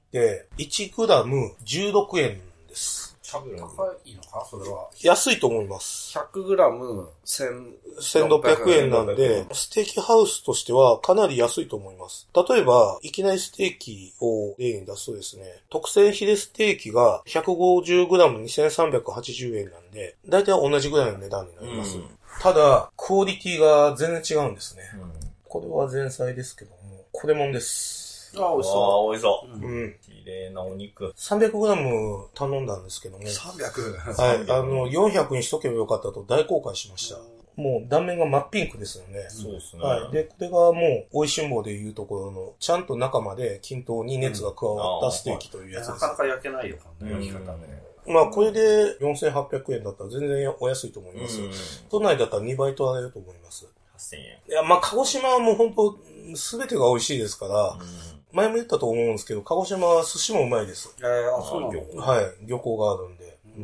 いちグラムじゅうろくえんです。 高いのかそれは。 安いと思います。 ひゃくグラムせんろっぴゃくえんなんで、ステーキハウスとしてはかなり安いと思います。例えば、いきなりステーキを例に出すとですね、特選ヒレステーキが ひゃくごじゅうグラムにせんさんびゃくはちじゅうえんなんで、だいたい同じぐらいの値段になります。うん、ただ、クオリティが全然違うんですね。うん、これは前菜ですけども、これもんです。 ああ、美味しそう。 ああ、美味しそう。 うん。 綺麗なお肉。 さんびゃくグラム頼んだんですけどね。 さんびゃく? はい。あの、よんひゃくにしとけばよかったと大後悔しました。もう断面が真っピンクですよね。 そうですね。 はい。で、これがもう、美味しんぼでいうところの、ちゃんと中まで均等に熱が加わったステーキというやつです。 なかなか焼けないよ、こんな焼き方ね。 まあ、これでよんせんはっぴゃくえんだったら全然お安いと思います。都内だったらにばい取られると思います。はっせんえん。 いや、まあ、鹿児島はもう本当すべてが美味しいですから、前も言ったと思うんですけど、鹿児島は寿司もうまいです。 えー、あ、そうなの？ はい。漁港があるんで。うん。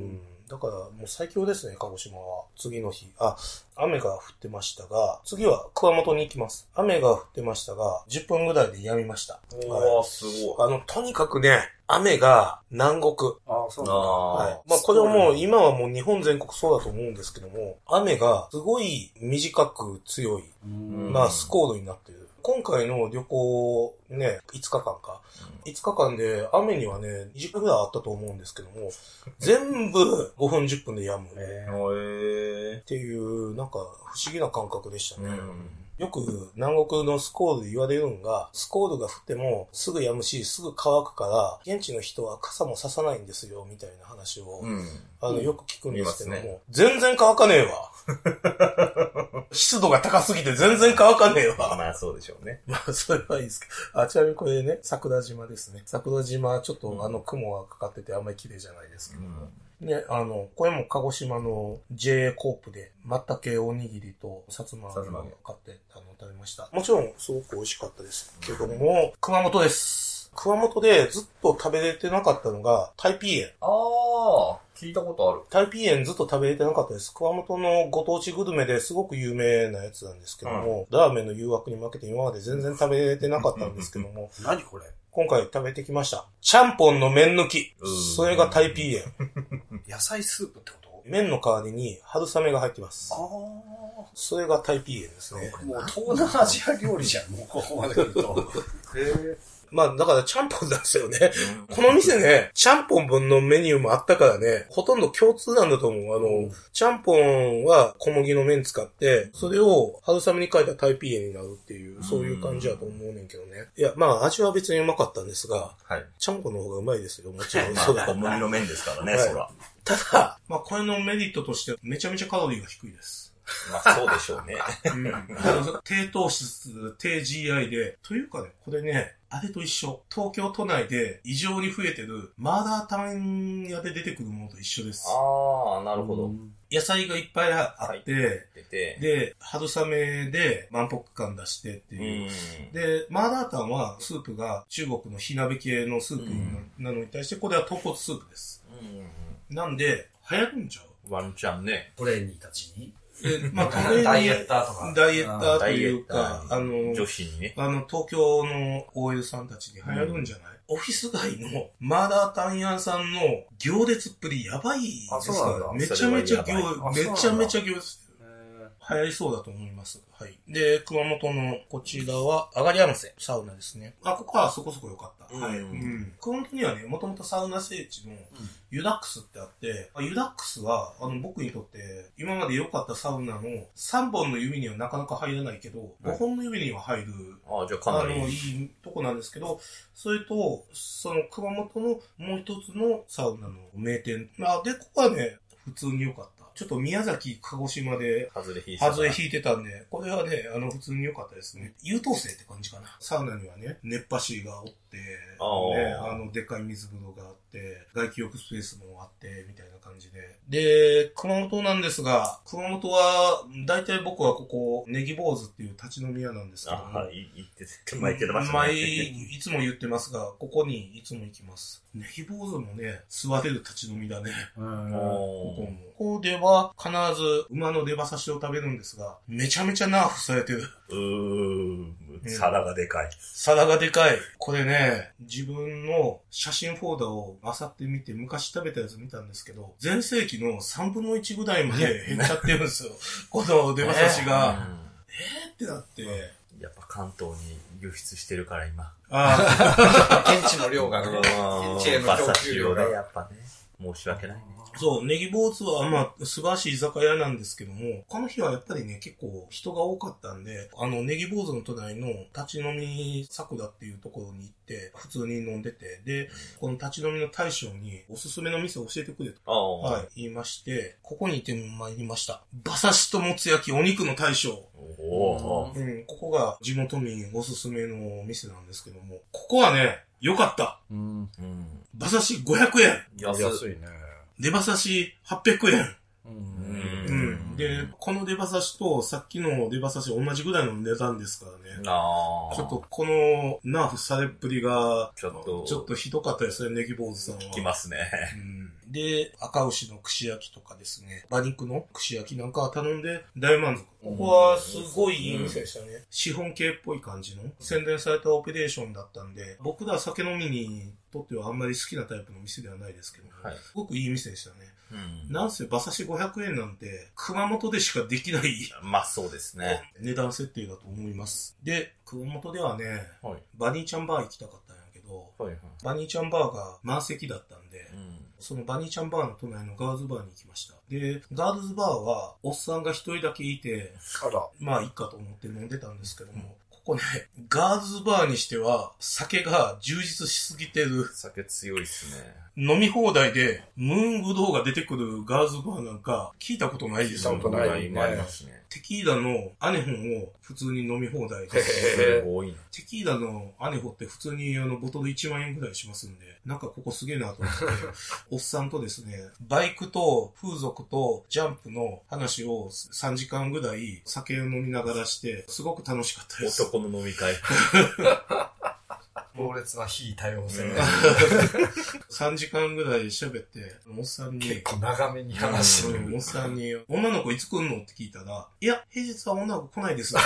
だからもう最強ですね、鹿児島は。次の日。あ、雨が降ってましたが、次は熊本に行きます。雨が降ってましたが、じゅっぷんぐらいで止みました。 おはい、 ー、すごい。 あの、とにかくね、雨が南国。 ああ、そうなんだ。 はい。まあこれはもう今はもう日本全国そうだと思うんですけども、雨がすごい短く強い、まあスコールになっている。今回の旅行ね、いつかかんか。いつかかんで雨にはね、にじゅっぷんぐらいあったと思うんですけども、全部ごふんじゅっぷんで止む。 へー。 っていう、なんか不思議な感覚でしたね。 うん、 よく南国のスコールで言われるのが、スコールが降ってもすぐ止むし、すぐ乾くから、現地の人は傘もささないんですよ、みたいな話を、 うん、 あの、よく聞くんですけども、 ね、 全然乾かねえわ。湿度が高すぎて全然乾かねえわ。 まあそうでしょうね。 まあそれはいいですけど。あ、ちなみにこれね、桜島ですね。桜島ちょっとあの雲がかかっててあんまり綺麗じゃないですけども。うん、ね、あの、これも鹿児島の ジェーエー コープで、まったけおにぎりとさつま揚げを買ってあの食べました。もちろんすごく美味しかったですけども、熊本です。熊本でずっと食べれてなかったのが、タイピーエン。 ああ、聞いたことある。 タイピーエンずっと食べれてなかったです。熊本のご当地グルメですごく有名なやつなんですけども、うん、ラーメンの誘惑に負けて今まで全然食べれてなかったんですけども。 何これ？ 今回食べてきました。ちゃんぽんの麺抜き。それがタイピーエン。 野菜スープってこと？ 麺の代わりに春雨が入ってます。 ああ。 それがタイピーエンですね。 もう東南アジア料理じゃん、もうここまで来ると。へー。 まあ、だから、ちゃんぽんなんですよね。この店ね、ちゃんぽん分のメニューもあったからね、ほとんど共通なんだと思う。あの、うん、ちゃんぽんは小麦の麺使って、それを春雨に変えたタイピーエンになるっていう、そういう感じだと思うねんけどね。いや、まあ、味は別にうまかったんですが、はい、ちゃんぽんの方がうまいですよ、もちろん。 そうだ。小麦の麺ですからね、はい、そら。 ただ、まあ、これのメリットとして、めちゃめちゃカロリーが低いです。 まあそうでしょうね。 うん、低糖質、低 ジーアイ で、というかね、これね、あれと一緒。東京都内で異常に増えてるマーラータン屋で出てくるものと一緒です。 ああ、なるほど。 野菜がいっぱいあって、はい、で、春雨で満腹感出してっていう。うで、マーラータンはスープが中国の火鍋系のスープなのに対して、これは豚骨スープです。うん、なんで、流行るんちゃう？ ワンチャンね。 トレーニーたちにで、まあ、ダイエッターとか。ダイエッターというか、あの、 女子にね。 あの、東京の オーエル さんたちに流行るんじゃない、うん、オフィス街のマーラータン屋さんの行列っぷりやばいですから、めちゃめちゃ行、めちゃめちゃ行列。流行りそうだと思います。はい。で、熊本のこちらは、上がり山瀬、サウナですね。あ、ここはそこそこ良かった。はい。うん。熊本にはね、もともとサウナ聖地のユダックスってあって、ユダックスは、あの、僕にとって、今まで良かったサウナのさんぼんの指にはなかなか入らないけど、ごほんの指には入る、 ああ、じゃあかなりあの、いいとこなんですけど、それと、その熊本のもう一つのサウナの名店。あ、で、ここはね、普通に良かった。ちょっと宮崎、鹿児島で、 外れ引いてた。 外れ引いてたんで、これはね、あの、普通に良かったですね。優等生って感じかな。サウナにはね、熱波師がおって、ね、あの、でっかい水風呂があって、外気浴スペースもあって、みたいな感じで。で、熊本なんですが、熊本は、大体僕はここ、ネギ坊主っていう立ち飲み屋なんですけども。 あ、はい、言ってて、前言ってましたね。 前、いつも言ってますが、ここにいつも行きます。ネギ坊主もね、座れる立ち飲みだね。うん、ここも。ここでは必ず馬の出馬刺しを食べるんですが、めちゃめちゃナーフされてる。 うーん。皿がでかい。 皿がでかい。これね、自分の写真フォーダを漁ってみて、昔食べたやつ見たんですけど、前世紀のさんぶんのいちぐらいまで減っちゃってるんですよ。この出馬刺しが。えー、えーってなって。 やっぱ関東に輸出してるから今。 ああ。現地の量がね。 現地への供給量がやっぱね。申し訳ないね。 そう、ネギ坊主は、まあ、素晴らしい居酒屋なんですけども、この日はやっぱりね、結構人が多かったんで、あの、ネギ坊主の隣の立ち飲み桜っていうところに行って、普通に飲んでて、で、この立ち飲みの大将におすすめの店を教えてくれと、はい、言いまして、ここにいてまいりました。馬刺しともつ焼きお肉の大将。おうん、ここが地元民おすすめの店なんですけども、ここはね、良かった。うん。馬刺しごひゃくえん。 安いね。 出馬刺しはっぴゃくえん。うん。うん。で、この出馬刺しとさっきの出馬刺し同じぐらいの値段ですからね。ああ。ちょっとこのナーフされっぷりが、ちょっと、ちょっとひどかったですね、ネギ坊主さんは。 きますね。 うん。 で、赤牛の串焼きとかですね、馬肉の串焼きなんか頼んで大満足。ここはすごいいい店でしたね。資本系っぽい感じの洗練されたオペレーションだったんで、僕ら酒飲みにとってはあんまり好きなタイプの店ではないですけども、はい、すごくいい店でしたね。うん、なんせ馬刺しごひゃくえんなんて熊本でしかできないまあそうですね値段設定だと思います。で、熊本ではね、はい、バニーちゃんバー行きたかったんやけど、はいはい、バニーちゃんバーが満席だったんで、うん、そのバニーちゃんバーの隣のガールズバーに行きました。で、ガールズバーはおっさんが一人だけいて、あらまあいいかと思って飲んでたんですけども、うん、ここね、ガールズバーにしては酒が充実しすぎてる。 酒強いっすね。 飲み放題でムーンブドウが出てくるガールズバーなんか聞いたことないですよね。聞いたことないね。ありますね。テキーラのアネホンを普通に飲み放題です。すごいな。テキーラのアネホって普通にあのボトルいちまんえんぐらいしますんで、なんかここすげえなと思って、おっさんとですね、バイクと風俗とジャンプの話をさんじかんぐらい酒を飲みながらして、すごく楽しかったです。 男の飲み会。 猛烈な非多様性。 さんじかんぐらい喋って、おっさんに。 結構長めに話してる。 おっさんに、女の子いつ来んのって聞いたら、いや、平日は女の子来ないですって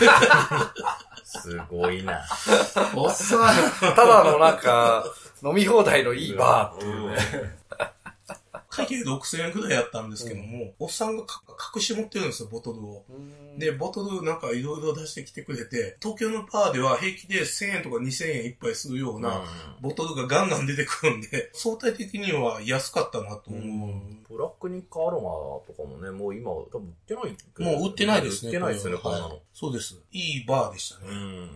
すごいな。 おっさん。ただのなんか、飲み放題のいいバーっていうね。 会計ろくせんえんくらいやったんですけども、うん、おっさんが隠し持ってるんですよ、ボトルを。で、ボトルなんかいろいろ出してきてくれて、東京のバーでは平気でせんえんとかにせんえん一杯するようなボトルがガンガン出てくるんで、相対的には安かったなと思う。うん、 ブラックニッカアロマとかもね、もう今多分売ってないけど。もう売ってないですね。 売ってないですね、こんなの、 はい。そうです。いいバーでしたね。 うん。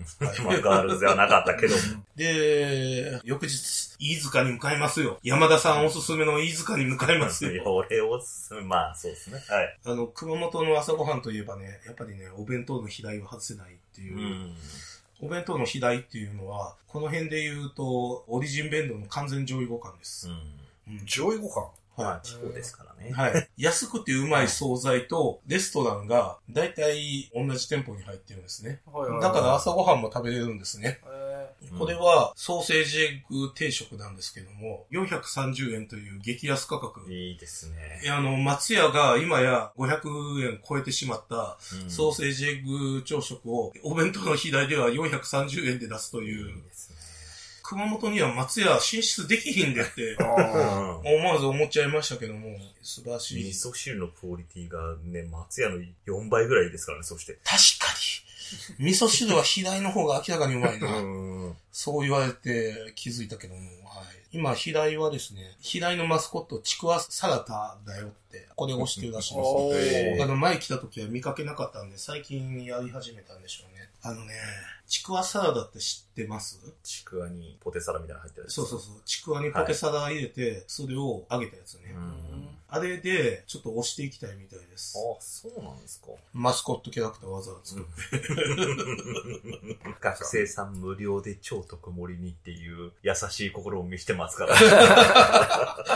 はい、まあガールズではなかったけど。 で、翌日、飯塚に向かいますよ。山田さんおすすめの飯塚に向かいますよ。 いや、俺おすすめ、まあそうですね。はい。 あの、熊本の朝ごはんといえばね、やっぱりね、お弁当の肥大は外せないっていう。うん、お弁当の肥大っていうのは、この辺で言うと、オリジン弁当の完全上位互換です。 うんうん、上位互換はい。 地方ですからね。 はい。安くてうまい惣菜とレストランが大体同じ店舗に入ってるんですね。はいはいはい、だから朝ごはんも食べれるんですね。これはソーセージエッグ定食なんですけども、よんひゃくさんじゅうえんという激安価格。 いいですね。 あの、松屋が今やごひゃくえん超えてしまったソーセージエッグ朝食をお弁当の日代ではよんひゃくさんじゅうえんで出すという。いいですね。熊本には松屋進出できひんでって思わず思っちゃいましたけども、素晴らしい。 味噌汁のクオリティがね、松屋のよんばいぐらいですからね、そして。 確かに。味噌汁は肥大の方が明らかにうまいな。うんそう言われて気づいたけども、はい。今、肥大はですね、肥大のマスコット、ちくわサラダだよって、これをしてるらしいです。あの、前来た時は見かけなかったんで、最近やり始めたんでしょうね。あのね、ちくわサラダって知ってます？ ちくわにポテサラみたいなの入ってるやつ。 そうそうそう。ちくわにポテサラ入れて、はい、それを揚げたやつね。うんあれで、ちょっと押していきたいみたいです。 あ、そうなんですか。 マスコットキャラクターわざわざ作って。 うん、学生さん無料で超特盛りにっていう優しい心を見せてますから。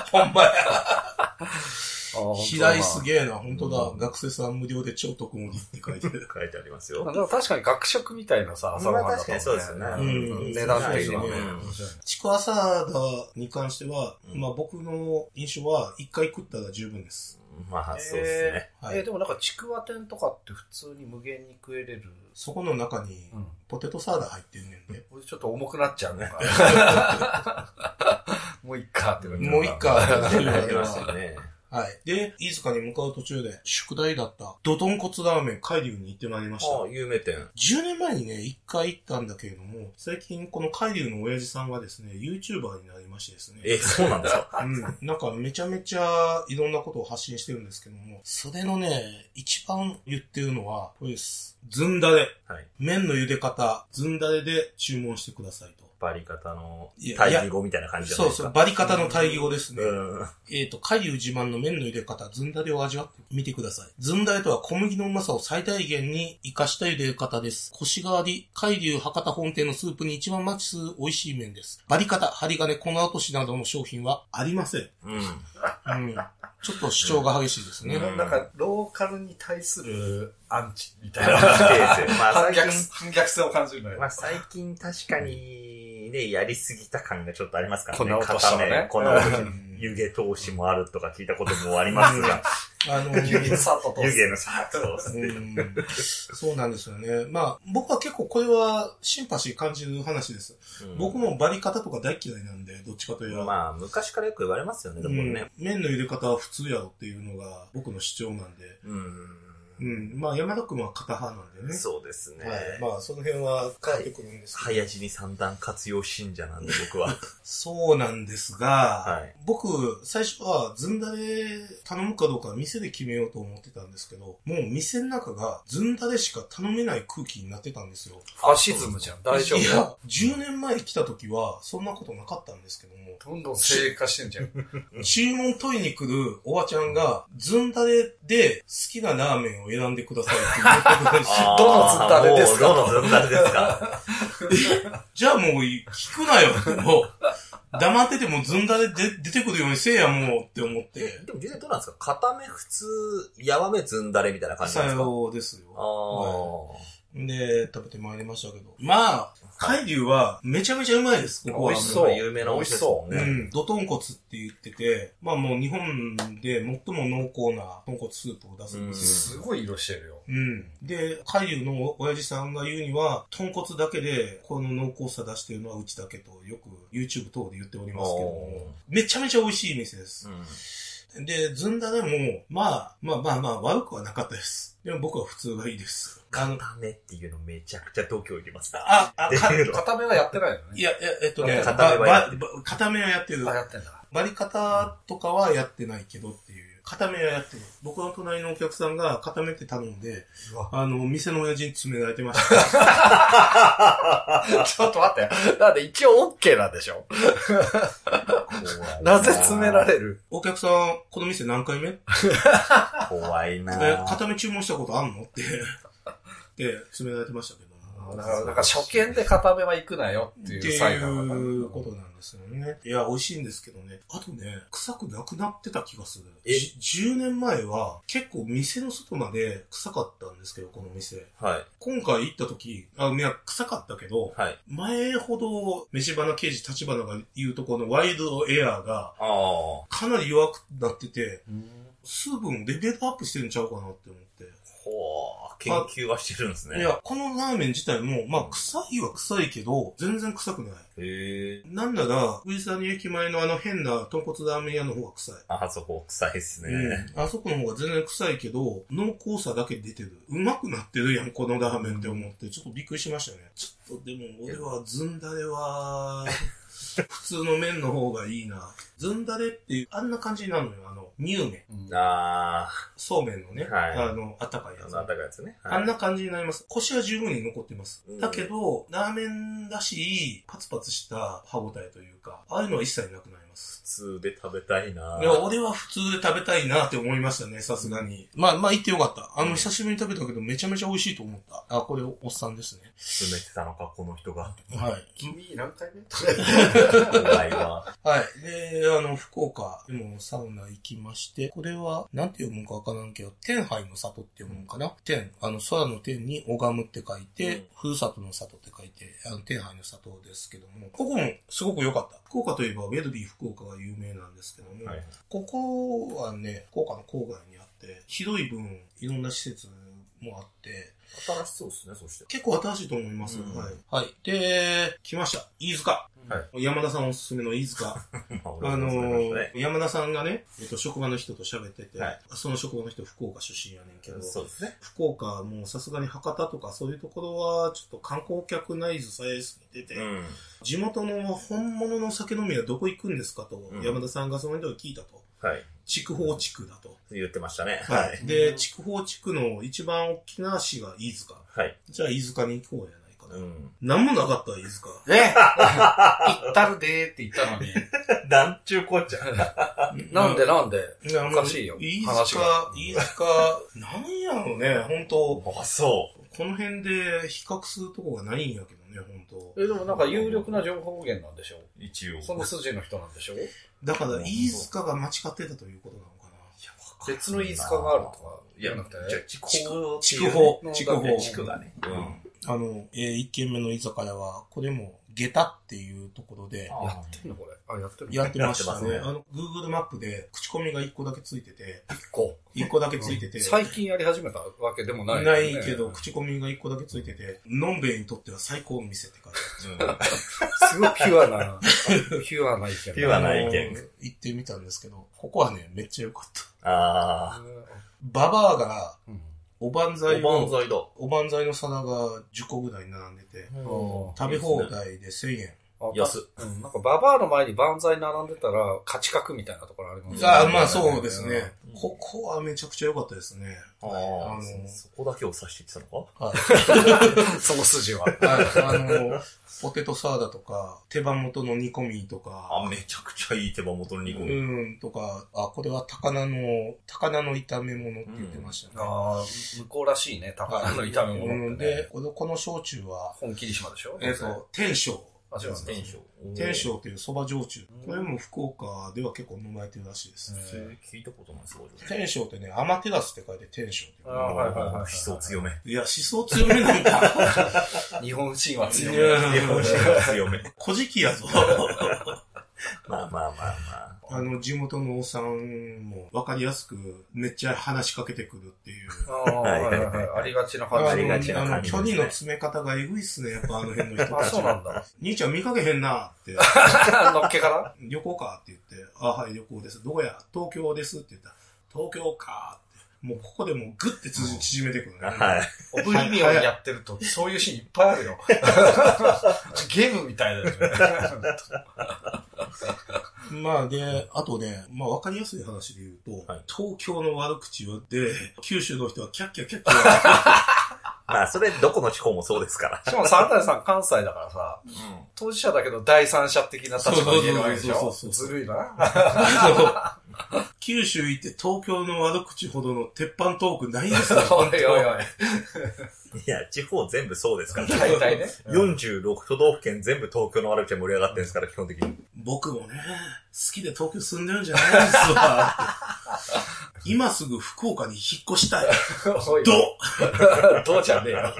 ほんまや。肥大すげえな、本当だ、うん。学生さん無料で超特盛りって書いてる。 書いてありますよ。 まあ、でも確かに学食みたいなさ、朝ごはんだと、ね。 確かにそうですよね。 うん、値段っていうのはね。 ちくわサラダに関しては、うん、まあ僕の印象は一回食ったら十分です。 まあそうですね。 えーはい、えー、でもなんかちくわ天とかって普通に無限に食えれる。 そこの中にポテトサラダ入ってるねんで。 俺ちょっと重くなっちゃうね。もういっかってもういっかって言われますよね。はい。で、飯塚に向かう途中で、宿題だった、ドトンコツラーメン海流に行ってまいりました。 ああ、有名店。 じゅうねんまえにね、一回行ったんだけれども、最近この海流の親父さんがですね、YouTuber になりましてですね。 え、そうなんですか？ うん。なんかめちゃめちゃいろんなことを発信してるんですけども、それのね、一番言ってるのは、これです。ずんだれ。はい。麺の茹で方、ずんだれで注文してくださいと。 バリ方の対義語みたいな感じじゃないですか。 そうそう、バリ方の対義語ですね。うん、えっと、海流自慢の麺の茹で方、ずんだれを味わってみてください。ずんだれとは小麦のうまさを最大限に活かした茹で方です。コシがあり、海流博多本店のスープに一番マッチする美味しい麺です。バリ方、針金、粉落としなどの商品はありません。うん。うん。ちょっと主張が激しいですね。 うん、なんか、ローカルに対するアンチみたいな。まあ、反逆、反逆性を感じるのよ。 まあ、最近確かに、ね、 でやりすぎた感がちょっとありますからね。 粉落としとかね。 粉落とし、湯気通しもあるとか聞いたこともありますが。 あの、 湯気のサートと。 湯気のサートと。 うん、そうなんですよね。まあ、僕は結構これはシンパシー感じる話です。うん、僕もバリ方とか大嫌いなんで、どっちかというと。 まあ、昔からよく言われますよね、でもね、 うん。麺の入れ方は普通やろっていうのが僕の主張なんで。うんうん。まあ、山田君は片派なんでね。 そうですね。 はい。まあ、その辺は変わってくるんですけど。 早死に三段活用信者なんで、僕は。 そうなんですが、はい、僕、最初はずんだれ頼むかどうか店で決めようと思ってたんですけど、もう店の中がずんだれしか頼めない空気になってたんですよ。 ファシズムじゃん。大丈夫？ いや、じゅうねんまえ来た時は、そんなことなかったんですけども。 どんどん正化してんじゃん。 注文取りに来るおばちゃんが、ずんだれで好きなラーメンを選んでくださいって言ってくるんですよ。 どのずんだれですか？ どのずんだれですか？ じゃあもう聞くなよ。もう黙っててもずんだれで出てくるようにせえやもうって思って。 でも実際どうなんですか？固め普通、やわめずんだれみたいな感じなんですか？ さようですよ。 ああ、 はい、で、食べてまいりましたけど。まあ、海流はめちゃめちゃうまいです。ここは美味しそう。有名なお店ですもんね。 うん。ド豚骨って言ってて、まあもう日本で最も濃厚な豚骨スープを出すんですよ。すごい色してるよ。 うん。で、海流の親父さんが言うには、豚骨だけでこの濃厚さ出してるのはうちだけとよく YouTube 等で言っておりますけども、めちゃめちゃ美味しい店です。うん、で、ずんだでも、まあ、まあまあまあ悪くはなかったです。でも僕は普通がいいです。 固めっていうのめちゃくちゃ度胸いりますね。 あ、あ、 固めはやってないよね。 いや、えっとね、 固めはやってる。 固めはやってる。 あ、やってんだ。 バリ方とかはやってないけどっていう。固めはやってる。僕の隣のお客さんが固めって頼んで、あの、店の親父に詰められてました。 ちょっと待って。だって一応 OK なんでしょ？なぜ詰められる？ お客さん、この店何回目？ 怖いなえ、固め注文したことあんのって、で、詰められてましたけど。 だから、だから初見で固めは行くなよっていうサインなのかな。 っていうことなんですよね。いや、美味しいんですけどね。あとね、臭くなくなってた気がする。え ?じゅうねんまえは結構店の外まで臭かったんですけど、この店。 はい。 今回行った時、あ、いや、臭かったけど、はい。前ほど、飯花刑事立花が言うとこのワイドエアーが、かなり弱くなってて、水分レベルアップしてるんちゃうかなって思って。 ほー。研究はしてるんですね。 いや、このラーメン自体も、まあ、臭いは臭いけど、全然臭くない。 へー。 なんなら、藤谷駅前のあの変な豚骨ラーメン屋の方が臭い。 あそこ臭いっすね、 うん。あそこの方が全然臭いけど、濃厚さだけ出てる。うまくなってるやん、このラーメンって思って、ちょっとびっくりしましたね。ちょっとでも、俺はずんだれは、普通の麺の方がいいな。ずんだれっていう、あんな感じになるのよ、あの、乳麺。 うん、あそうめんのね。 はい。 あの、あったかいやつ。 あったかいやつね。 はい、あんな感じになります。コシは十分に残ってます。うん、だけど、ラーメンらしい、パツパツした歯応えというか、ああいうのは一切なくなります。 普通で食べたいないや、俺は普通で食べたいなって思いましたね、さすがに。まあ、まあ言ってよかった。あの、久しぶりに食べたけど、めちゃめちゃ美味しいと思った。あ、これおっさんですね。 詰めてたのか、この人が。 はい。 君、何回目怖いわ。 はい。で、あの、福岡でもサウナ行きまして、これは、なんて読むかわからんけど、天杯の里って読むのかな、天、あの、空の天に拝むって書いて、うん、ふるさとの里って書いて、あの、天杯の里ですけども、ここもすごく良かった。福岡といえば、ウェルビー福岡が有名なんですけども、はい、ここはね、福岡の郊外にあって、広い分、いろんな施設もあって、 新しそうですね、そして。 結構新しいと思います。うん、はい。はい。で、来ました。飯塚。はい。山田さんおすすめの飯塚。あのー、山田さんがね、えっと、職場の人と喋ってて、はい、その職場の人福岡出身やねんけど、 そうですね。 福岡もさすがに博多とかそういうところは、ちょっと観光客ナイズさえすぎてて、うん、地元の本物の酒飲みはどこ行くんですかと、うん、山田さんがその人に聞いたと。はい。筑豊地区だと。 言ってましたね。 はい。で、筑豊地区の一番大きな市が飯塚。はい。じゃあ飯塚に行こうやないかな。うん。なんもなかった、飯塚。 え行ったるでーって言ったのに。 団中こっちゃ。 なんでなんでおかしいよ。 飯塚、飯塚、なんやろね、本当あ、そう。 この辺で比較するとこがないんやけどね、本当え、でもなんか有力な情報源なんでしょ一応。 その筋の人なんでしょだから、飯塚が間違ってたということなのかな。 いや、別の飯塚があるとか。 いや、じゃあ、筑豊。 筑豊。 筑豊。地区がね。 うん。 あの、えー、いっけんめの居酒屋は、これも、下駄っていうところで、 やってんのこれ。あ、やってるやってましたね。 やってますあの、Google マップで口コミがいっこだけついてて、 いっこ。 いっこだけついてて、 最近やり始めたわけでもない、ね。 ないけど、口コミがいっこだけついてて、のんべえにとっては最高の店って書いてある。 すごいピュアな、ピュアな意見。 ピュアな意見。 行ってみたんですけど、ここはね、めっちゃ良かった。 ああ。 ババアが、おばんざいおばんざいだ。 おばんざいの皿がじゅっこぐらい並んでて、食べ放題でせんえん。 安っ。 うん。なんか、ババアの前に万歳並んでたら、勝ち確みたいなところありますね。 ああ、まあそうですね。ここはめちゃくちゃ良かったですね。 ああの、そこだけを指して言ってたのかはい。 その筋は。 あの、ポテトサラダとか、手羽元の煮込みとか。 あ、めちゃくちゃいい手羽元の煮込み。 うん、とか、あ、これは高菜の、高菜の炒め物って言ってましたね。 うん、ああ、向こうらしいね、高菜の炒め物って、ね。うん、 で、この焼酎は、 本霧島でしょえっと、天正。 あ、違うんです。 天正。 天正という蕎麦焼酎。これも福岡では結構飲まれてるらしいです。 聞いたことない蕎麦焼酎。 天正ってね、アマテラスって書いて天正っていう。 ああ、はいはいはい。 思想強め。 いや、思想強めなんだ。 日本神話強め。 日本神話強め。 古事記やぞ。 まあまあまあまあ。 あの、地元のおさんも分かりやすくめっちゃ話しかけてくるっていう。 ああ、はいはいはい。ありがちな感じ。 ありがちな感じ。 距離の詰め方がエグいっすね、やっぱあの辺の人たち。 あ、そうなんだ。 兄ちゃん見かけへんなって。 のっけから旅行かって言って、あ、はい、旅行です。どこや東京ですって言ったら、東京かって。もうここでもうグッて縮めてくるね。 はい。 オブリビオンやってると、そういうシーンいっぱいあるよ。ゲームみたいだよね。 まあで、あとね、まあわかりやすい話で言うと、はい、東京の悪口で、九州の人はキャッキャキャッキャ。 まあそれどこの地方もそうですから。 しかもサンタさん関西だからさ、うん、当事者だけど第三者的な立場で言えるわけでしょ。ずるいな。 九州行って東京の悪口ほどの鉄板トークないですよ。 おいおいおい。 いや、地方全部そうですから。 大体ね。 よんじゅうろく都道府県全部東京の悪口で盛り上がってるんですから、基本的に。 僕もね、好きで東京住んでるんじゃないですわ。今すぐ福岡に引っ越したい。どどうじゃねえよ。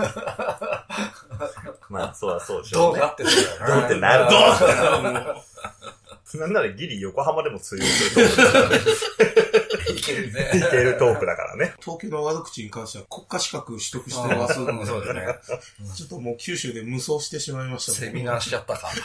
まあ、そうはそうでしょうね。 どうなってるどうってなる。 どうってなる。 なんならギリ横浜でも通用するトークだからね。 いけるね。 いけるトークだからね。 東京の悪口に関しては国家資格取得してますので、 そうだね。 ちょっともう九州で無双してしまいました。 セミナーしちゃったか。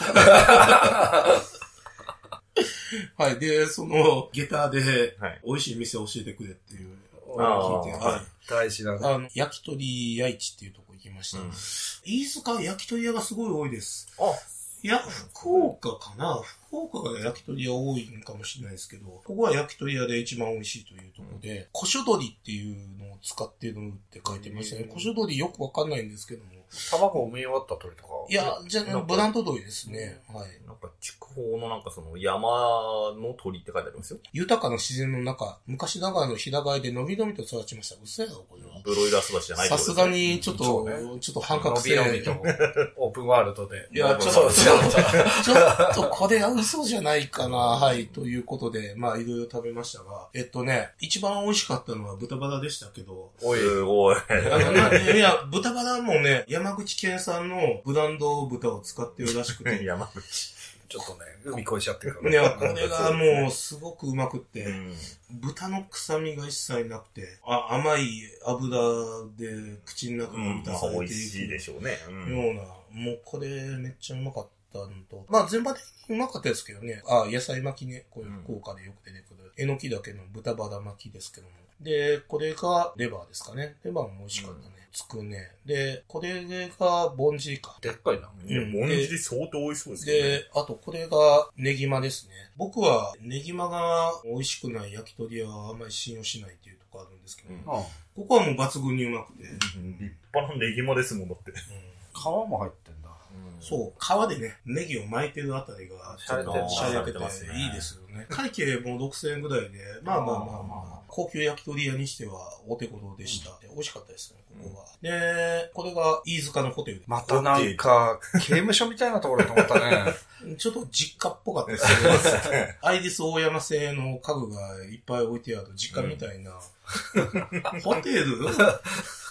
はい。で、その、下駄で、美味しい店教えてくれっていうのを聞いて、はい。 大事な。 あの、焼き鳥屋市っていうとこ行きました。うん、飯塚焼き鳥屋がすごい多いです。 あいや、福岡かな福岡が焼き鳥屋多いんかもしれないですけど、ここは焼き鳥屋で一番美味しいというところで、古書鳥っていうのを使ってるって書いてましたね。古書鳥よくわかんないんですけども。 卵を産み終わった鳥とかいや、じゃあ、ブランド鳥ですね。はい。 なんか、筑豊のなんかその山の鳥って書いてありますよ。 豊かな自然の中、昔ながらの平飼いでのびのびと育ちました。嘘やろ、これは。 ブロイラーすばしじゃないさすがに、ちょっと、ね、ちょっと半角性。 のびのびと、オープンワールドで。 いや、ちょっと、ちょっと、これは嘘じゃないかな。はい。ということで、まあ、いろいろ食べましたが、えっとね、一番美味しかったのは豚バラでしたけど。 おい、すごい。 あの、いや、豚バラもね、山口県産のブランド豚を使ってるらしくて。 山口。 ちょっとね、海越えちゃってるから。 いや、これがもうすごくうまくって、うん、豚の臭みが一切なくて、あ甘い油で口の中に満たされていく、うん、 美味しいでしょうね。 うん、ような、もうこれめっちゃうまかったのと、まあ全般的にうまかったですけどね、あ野菜巻きね、こういう福岡でよく出てくる、えのきだけの豚バラ巻きですけども。で、これがレバーですかね。レバーも美味しかったね。うんつくね。で、これがぼんじりか。 でっかいな。 いや、ぼんじり相当美味しそうですね。 で、あとこれがネギマですね。僕はネギマが美味しくない焼き鳥屋はあんまり信用しないっていうところあるんですけど、うん、ここはもう抜群にうまくて。 うん、立派なネギマですもんだって。うん、 皮も入ってんだ。 うん、そう、皮でね、ネギを巻いてるあたりが、 ちょっとしゃれてていいですよね。会計もろくせんえんぐらいで、まあまあまあまあ、高級焼き鳥屋にしてはお手頃でした。うん、美味しかったですね、ここは。うん、で、これが飯塚のホテル。 またなんか、刑務所みたいなところだと思ったね。 ちょっと実家っぽかったですね。アイリス大山製の家具がいっぱい置いてある実家みたいな。うん、ホテル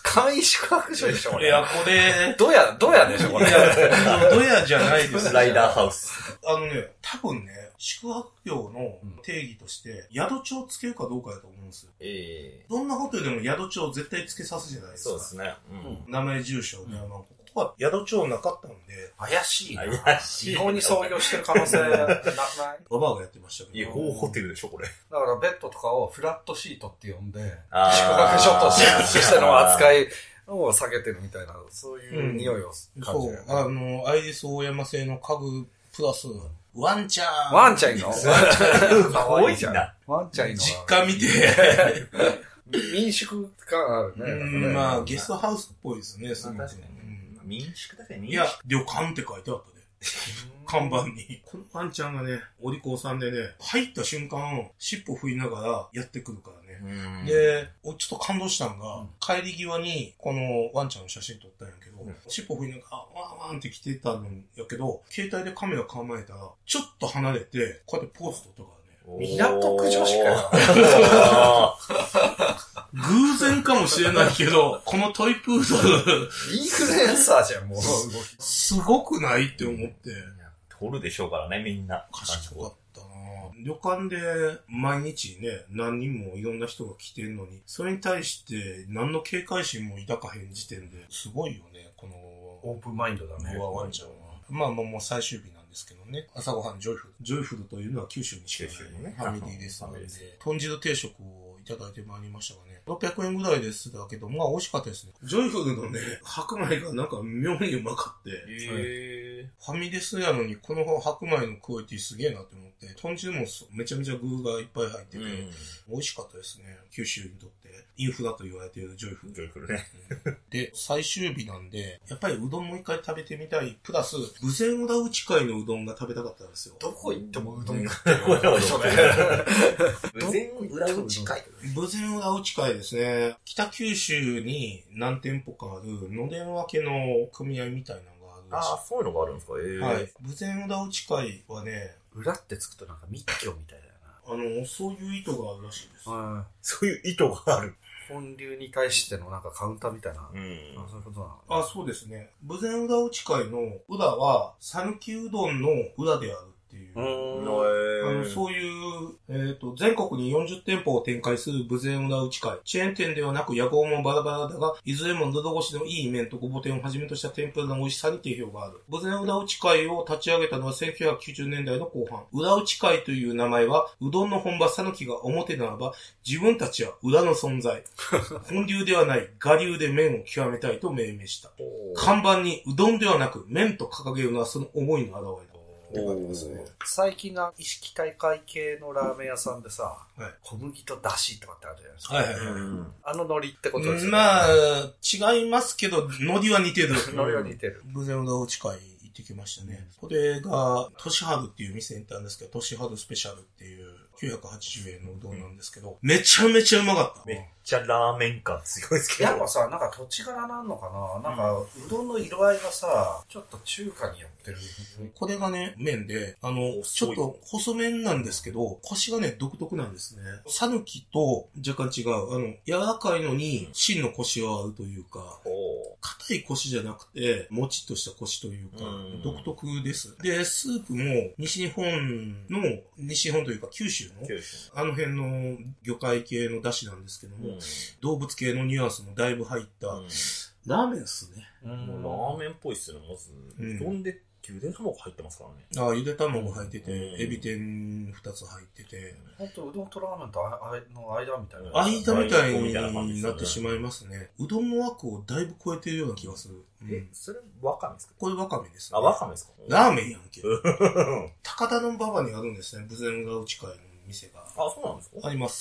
簡易宿泊所でしょ、これ。 いや、これ、 どや、どやでしょ、これ。 いや、どやじゃないです。 ライダーハウス。 あのね、多分ね、宿泊業の定義として、宿帳つけるかどうかだと思うんですよ。 ええどんなホテルでも宿帳絶対つけさすじゃないですか。 そうですね。うん。 名前、住所、電話番号。ここは宿帳なかったんで。 怪しいな。 怪しい。 違法に創業してる可能性なくない？ ババアがやってましたけど。 違法ホテルでしょ、これ。 だからベッドとかをフラットシートって呼んで、宿あー泊所としての扱いを下げてるみたいな、そういう匂いを感じる。 そう。あの、アイリスオーヤマ製の家具プラス、ワンちゃん。 ワンちゃんいんの？ かわいいじゃん。 ワンちゃんいんの？ 実家見て。 民宿感あるね。 うん、まあ、ゲストハウスっぽいですね、すごく。 確かに。民宿だけ民宿。 いや、旅館って書いてあったで。看板に。このワンちゃんがね、お利口さんでね、入った瞬間、尻尾振りながらやってくるからね。で、ちょっと感動したのが、帰り際に、このワンちゃんの写真撮ったんやけど、うん、尻尾振りながら、ワンワンって来てたんやけど、携帯でカメラ構えたら、ちょっと離れて、こうやってポーズ撮ったからね。 港区女子かよ。 偶然かもしれないけど、このトイプードル。 インフルエンサーじゃん、もう。 すごくないって思って。 撮るでしょうからね、みんな。 賢かったな旅館で毎日ね、何人もいろんな人が来てるのに、それに対して何の警戒心も抱かへん時点で、すごいよね、この。 オープンマインドだね。 ワンちゃんは。まあまあもう最終日なんですけどね。朝ごはんジョイフル。ジョイフルというのは九州にしかない、ね、ファミリーですので、豚汁定食をいただいてまいりましたがね。ろっぴゃくえんぐらいですだけど、まあ美味しかったですね。ジョイフルのね、白米がなんか妙にうまかって。 へー。 ファミレスやのにこの白米のクオリティすげえなって思って、豚汁もめちゃめちゃ具がいっぱい入ってて、うん、美味しかったですね。九州にとって。インフラと言われているジョイフル。 ジョイフルね。 で、最終日なんで、やっぱりうどんもう一回食べてみたい。プラス、豊前裏内海のうどんが食べたかったんですよ。 どこ行ってもうどんが。 豊前裏内海豊前裏内海ですね。北九州に何店舗かある、のでん分けの組合みたいなのがあるらしい。 ああ、そういうのがあるんですか。えー、 はい。豊前裏内海はね、 裏ってつくとなんか密教みたいだよな。あの、そういう意図があるらしいです。 うん、そういう意図がある。 本流に対してのなんかカウンターみたいな。うん。あ、そういうことなの、ね、 あ、そうですね。豊前裏内海の裏は、讃岐うどんの裏であるっていう。うあのそういう、えっ、ー、と、全国によんじゅってんぽを展開する豊前裏内海。チェーン店ではなく野号もバラバラだが、いずれも喉越しのいい麺とごぼ天をはじめとした天ぷらの美味しさに定評がある。豊前裏内海を立ち上げたのはせんきゅうひゃくきゅうじゅうねんだいの後半。裏内海という名前は、うどんの本場讃岐が表ならば、自分たちは裏の存在。本流ではない我流で麺を極めたいと命名した。看板にうどんではなく麺と掲げるのはその思いの表れだ。ね、 最近の意識大会系のラーメン屋さんでさ、 はい、 小麦とだしとかってあるじゃないですか。 はいはいはい、 うん、あの海苔ってことですね。 まあ、違いますけど、海苔は似てる。 海苔は似てる。 豊前裏内海行ってきましたね。これが、としはるっていう店に行ったんですけど、としはるスペシャルっていうきゅうひゃくはちじゅうえんのうどんなんですけど、めちゃめちゃうまかった。 めっちゃラーメン感強いですけど。 やっぱさ、なんか土地柄なんのかな、なんか、うどんの色合いがさ、ちょっと中華に寄ってる。 これがね、麺で、あの、ちょっと細麺なんですけど、コシがね、独特なんですね。讃岐と若干違う。あの、柔らかいのに、芯のコシはあるというか、硬いコシじゃなくて、もちっとしたコシというか、独特です。で、スープも、西日本の、西日本というか九州の、あの辺の魚介系の出汁なんですけども、うん、動物系のニュアンスもだいぶ入った、うん、ラーメンっすね。 うん、ラーメンっぽいっすよね、まず。うどんでゆで卵入ってますからね。 ああ、ゆで卵入ってて、うん、エビ天二つ入ってて。 ほんと、うどんとラーメンとあの間みたいな。 間みたいになってしまいますね。うどんの枠をだいぶ超えてるような気がする。 うん、え、それわかめですか？ これわかめです、 ね。あ、わかめですか？ ラーメンやんけ。高田の馬場にあるんですね、豊前裏内海の店が。 あ、そうなんですか？ あります。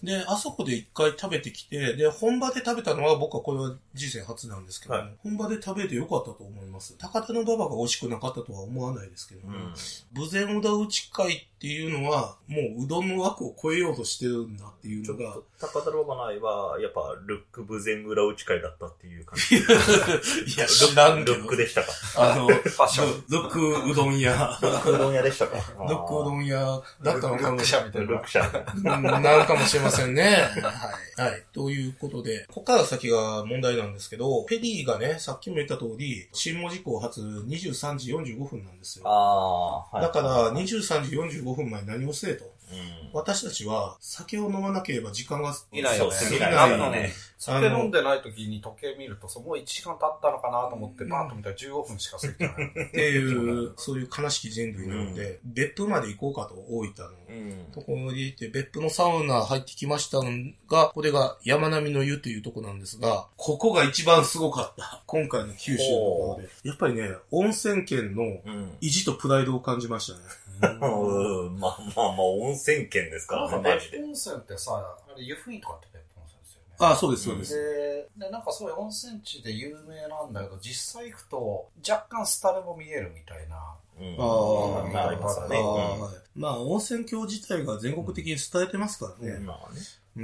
で、あそこで一回食べてきて、で、本場で食べたのは僕はこれは人生初なんですけど、はい、本場で食べてよかったと思います。高田の馬場が美味しくなかったとは思わないですけど、うん、豊前裏内海っていうのは、もううどんの枠を超えようとしてるんだっていうのが。 高田の馬場内は、やっぱ、ルック豊前裏内海だったっていう感じ。いや、知らんけど。 ルックでしたか？ あの、ファッション。ルックうどん屋。 ルックうどん屋でしたか？ ルックうどん屋だったのかも。 ルック社みたいな。 ルック社。 なるかもしれませんね。はい。はい。ということで、ここから先が問題なんですけど、フェリーがね、さっきも言った通り、新門司港発にじゅうさんじよんじゅうごふんなんですよ。 ああ、はい。 だから、にじゅうさんじよんじゅうごふんまえ何をせえと。 うん、 私たちは酒を飲まなければ時間がいないよね。 そう、過ぎない。 なんかね、酒飲んでない時に時計見ると、もういちじかん経ったのかなと思って、バーッと見たらじゅうごふんしか過ぎてない。 っていう、そういう悲しき人類なので、うん、別府まで行こうかと、大分の、うん、ところに行って、別府のサウナ入ってきましたが、これが山並の湯というところなんですが、ここが一番すごかった。今回の九州のところで。やっぱりね、温泉県の意地とプライドを感じましたね。 うん、まあまあまあ、温泉県ですからね、マジで。 温泉ってさ、あれ、湯布院とかって別府温泉ですよね。 ああ、そうです、そうです。 で、で、なんかすごい温泉地で有名なんだけど、実際行くと若干スタルも見えるみたいな。 うん、ああ、まあ、ありますね。まあ、温泉郷自体が全国的に伝えてますからね。うん、まあね。 うん。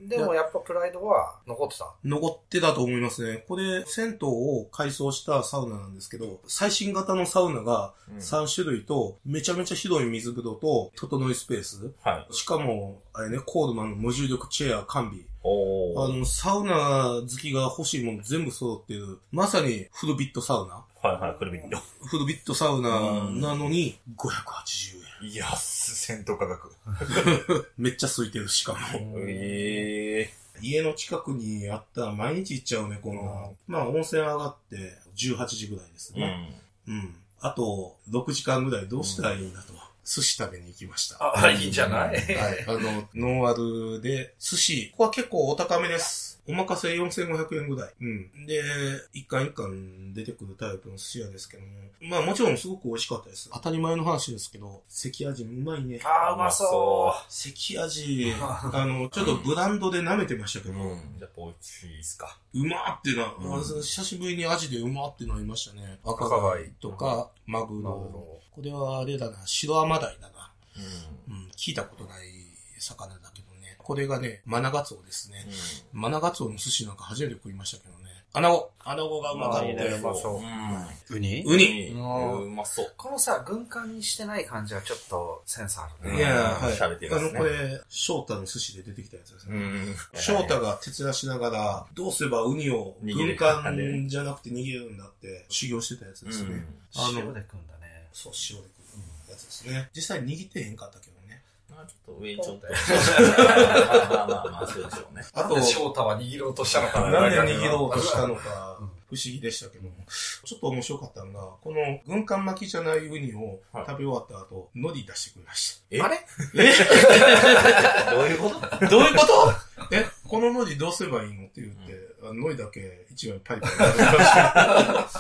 でもやっぱプライドは残ってた残ってたと思いますね。これ、銭湯を改装したサウナなんですけど、最新型のサウナがさん種類と、めちゃめちゃ広い水風呂と、整いスペース。はい。しかも、あれね、コールマンの無重力チェア完備。おあの、サウナ好きが欲しいもの全部揃ってる、まさにフルビットサウナ。 はいはい、フルビット。 フルビットサウナなのに、ごひゃくはちじゅうえん。 いや、銭湯価格。 めっちゃ空いてる、しかも。えー、家の近くにあったら毎日行っちゃうね、この。まあ、温泉上がってじゅうはちじぐらいですね。うん。うん。あと、ろくじかんぐらいどうしたらいいんだと。寿司食べに行きました。 あ、いいんじゃない？はい。 あの、ノンアルで、寿司。ここは結構お高めです。おまかせよんせんごひゃくえんぐらい。うん。で、一貫一貫出てくるタイプの寿司屋ですけども。まあもちろんすごく美味しかったです。当たり前の話ですけど、関味うまいね。 ああ、うまそう。 関味、あの、ちょっとブランドで舐めてましたけど。うん、 やっぱ美味しいですか。 うまーってな、うん、久しぶりに味でうまーってなりましたね。赤貝とか、マグロ。これはあれだな、白甘鯛だな。うん、うん。聞いたことない魚だけどね。これがね、マナガツオですね。うん、マナガツオの寿司なんか初めて食いましたけどね。アナゴ。アナゴがうまかったよ。うまそう。 ウニウニ。 うまそう。 このさ、軍艦にしてない感じはちょっとセンスあるね。いやはい。 喋ってますね。 あの、これ、翔太の寿司で出てきたやつですね。翔太が徹夜しながら、どうすればウニを軍艦じゃなくて逃げるんだって修行してたやつですね。 あの塩で食うんだね。 そう、塩で食うやつですね。実際握ってへんかったけどね。 まあちょっと上にちょっと。まあまあまあまあ、そうでしょうね。 あと、翔太は握ろうとしたのかな。 なんで握ろうとしたのか、不思議でしたけども。ちょっと面白かったのが、この軍艦巻きじゃないウニを食べ終わった後、海苔出してくれました。 えあれえどういうことどういうことえ、この海苔どうすればいいのって言って、うん、海苔だけ一枚パリパリ食べました。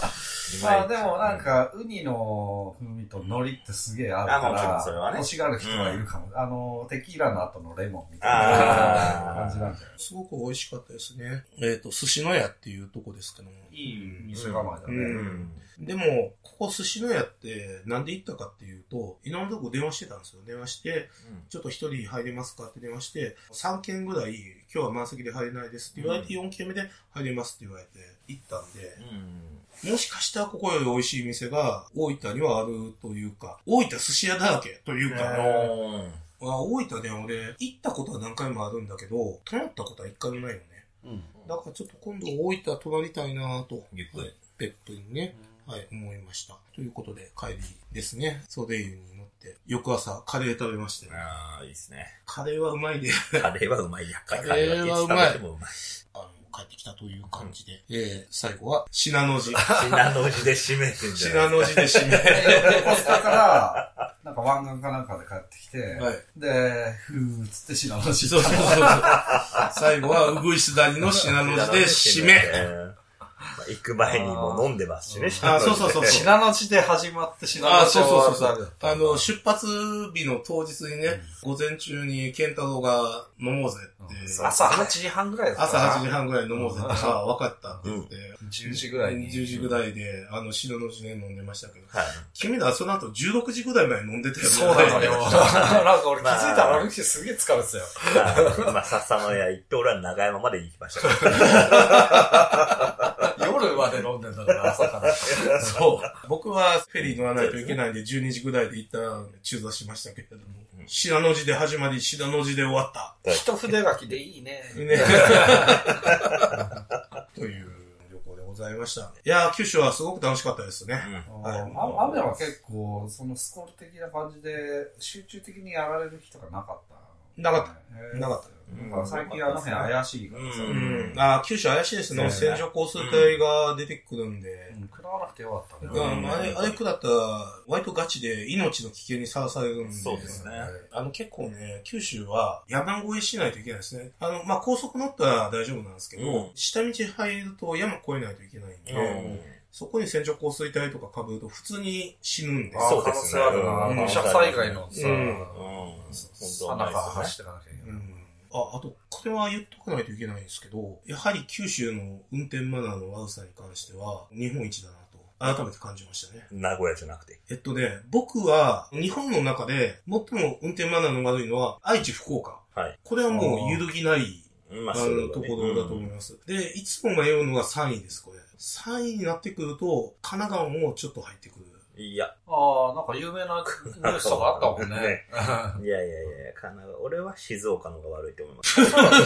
まあでもなんか、ウニの風味と海苔ってすげえ合うから、それはね、欲しがる人はいるかも。うん、あの、テキーラの後のレモンみたいな感じなんじゃない？ すごく美味しかったですね。えっ、ー、と、寿司の屋っていうとこですけども。 いい店構えだね。うんうん、でも、ここ寿司の屋ってなんで行ったかっていうと、いろんなとこ電話してたんですよ。電話して、うん、ちょっと一人入れますかって電話して、さんけんぐらい今日は満席で入れないですって言われて、よんけんめで入れますって言われて行ったんで、うん、もしかしたらここより美味しい店が大分にはあるというか、大分寿司屋だらけというか、大分で俺行ったことは何回もあるんだけど、泊まったことは一回もないよね。うん、だからちょっと今度大分泊まりたいなぁと、別府にね、うん、はい、思いました。ということで帰りですね、ソデイユに乗って、翌朝カレー食べましたよ。 ああ、いいですね。 カレーはうまいね。 カレーはうまいや。 カレーはうまい。あの帰ってきたという感じで、うん、えー、最後は信濃路。 信濃路で締めてんじゃない信濃路で締め。 横須賀から、なんか湾岸かなんかで帰ってきて、はい、で、ふーっつって信濃路。 そうそうそう。最後はうぐいす谷の信濃路で締め。 まあ、行く前にも飲んでますしね、 あ、そうそうそう。 信濃路で始まって信濃路あ、そうそうそう。あの、出発日の当日にね、うん、午前中に健太郎が飲もうぜって。 うん、朝はちじはんぐらいですか？ 朝はちじはんぐらい飲もうぜってさ、分かったって言って。 うん、じゅうじぐらいに。 じゅうじぐらいで、あの、信濃路で飲んでましたけど。はい。君らその後じゅうろくじぐらいまで飲んでたよね。 そうなのよ。なんか俺気づいたら歩きてすげえ疲れてたよ。 まあ、笹野屋行って俺は長山まで行きました。 夜まで飲んでたから朝から。 そう。僕はフェリー乗らないといけないんでじゅうにじぐらいで一旦中座しましたけれども。うん、 信濃路で始まり、信濃路で終わった。 一筆書きでいいね。 ねという旅行でございました。いやー、九州はすごく楽しかったですね。 うんはい、雨は結構、そのスコール的な感じで、集中的にやられる日とかなかった。 なかった。なかった。 なんか最近あの辺怪しいからさ。 うん。あ、九州怪しいですね。線状降水帯が出てくるんで。 うん、食らわなくてよかったね。 うん、あれ、あれ食らったら、割とガチで命の危険にさらされるんで。 そうですね。 あの結構ね、九州は山越えしないといけないですね。あの、まあ、高速乗ったら大丈夫なんですけど、うん、下道入ると山越えないといけないんで、うんそこに線状降水帯とか被ると普通に死ぬんで。 そうですね。土砂災害のさ、うん。 本当は中走ってかなきゃいけない。 あ、あと、これは言っとかないといけないんですけど、やはり九州の運転マナーの悪さに関しては、日本一だなと、改めて感じましたね。 名古屋じゃなくて。 えっとね、僕は、日本の中で、最も運転マナーの悪いのは、愛知、福岡。はい。これはもう揺るぎない、あの、ところだと思います。で、いつも迷うのがさんいです、これ。さんいになってくると、神奈川もちょっと入ってくる。 いや。 ああ、なんか有名なニュースとかあったもんね。ねいやいやいや、神奈川、俺は静岡の方が悪いと思います。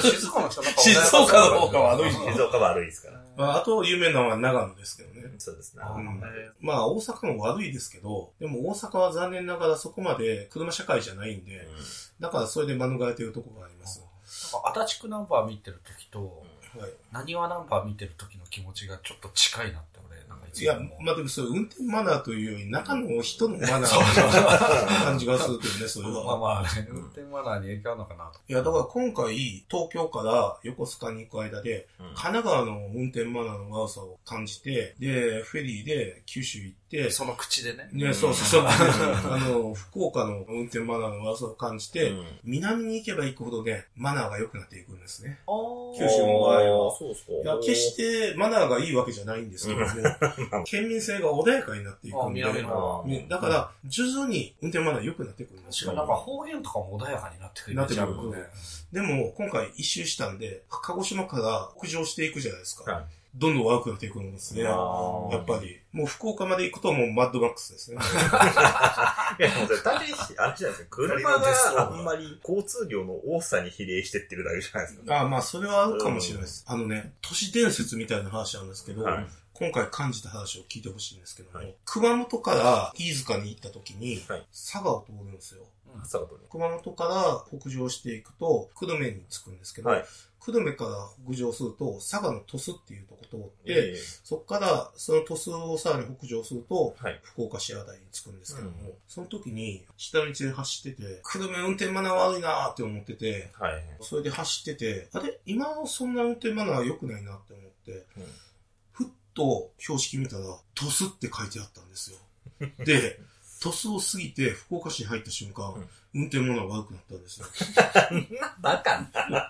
静岡の人なんか静岡の方が悪い。 静岡悪いですから。 まあ、あと有名なのは長野ですけどね。 そうですね。 うん、まあ、大阪も悪いですけど、でも大阪は残念ながらそこまで車社会じゃないんで、うん、だからそれで免れてるところがあります。 なんか足立区ナンバー見てるときと、はい、何はナンバー見てる時の気持ちがちょっと近いなって俺なんかいつも。 いや、まあでもそれ運転マナーというより中の人のマナーの感じがするけどね、それは。 まあまあね、運転マナーに影響あるのかなと。 いや、だから今回東京から横須賀に行く間で、うん、神奈川の運転マナーの悪さを感じて、で、フェリーで九州行って、 その口でね。 ね、そうそうそう。あの、福岡の運転マナーの悪さを感じて、うん、南に行けば行くほどね、マナーが良くなっていくんですね。九州の場合は。 そうそう。 いや、決してマナーがいいわけじゃないんですけども、県民性が穏やかになっていくんで、ね、だから、徐々に運転マナー良くなってくるんですよ。 なんか方言とかも穏やかになってくる。 なってくる。でも、今回一周したんで、鹿児島から北上していくじゃないですか。はい、どんどん悪くなっていくんですね。やっぱり。もう福岡まで行くともうマッドマックスですね。 いや、でもそれ単純に、あれじゃないですか。車があんまり交通量の多さに比例してってるだけじゃないですか。 ああ、まあそれはあるかもしれないです。うん、あのね、都市伝説みたいな話なんですけど、はい、今回感じた話を聞いてほしいんですけども、はい、熊本から飯塚に行った時に、はい、佐賀を通るんですよ。 佐賀とね。 熊本から北上していくと、久留米に着くんですけど、はい、久留米から北上すると、佐賀の鳥栖っていうとこ通って、えー、そこからその鳥栖をさらに北上すると、はい、福岡市辺りに着くんですけども、うん、その時に下道で走ってて、久留米運転マナー悪いなーって思ってて、はい、それで走ってて、あれ今そんな運転マナー良くないなって思って、うん、ふっと標識見たら、鳥栖って書いてあったんですよ。で、鳥栖を過ぎて福岡市に入った瞬間、うん、運転マナー悪くなったんですよ。 バカな。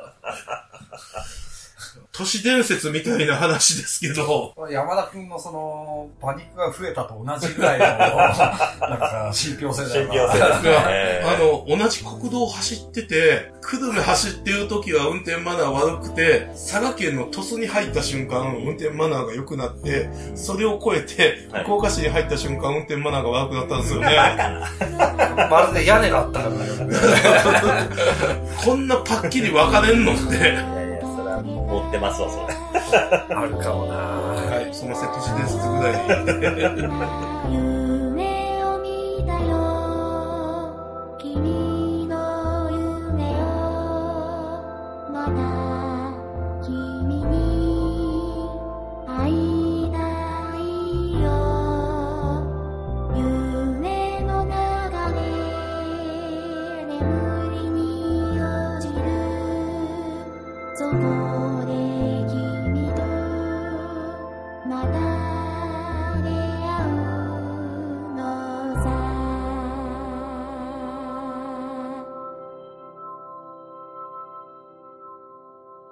都市伝説みたいな話ですけど。 山田くんのその、パニックが増えたと同じぐらいの、なんか、信憑性だよな。信憑性だね。あの、同じ国道を走ってて、久留米走ってる時は運転マナー悪くて、佐賀県の鳥栖に入った瞬間、運転マナーが良くなって、それを超えて、福岡市に入った瞬間、運転マナーが悪くなったんですよね。 まるで屋根があったからね。 こんなパッキリ分かれんのって。 持ってますわ、それ。 あるかもな。 はい、すいません、都市伝説ぐらい。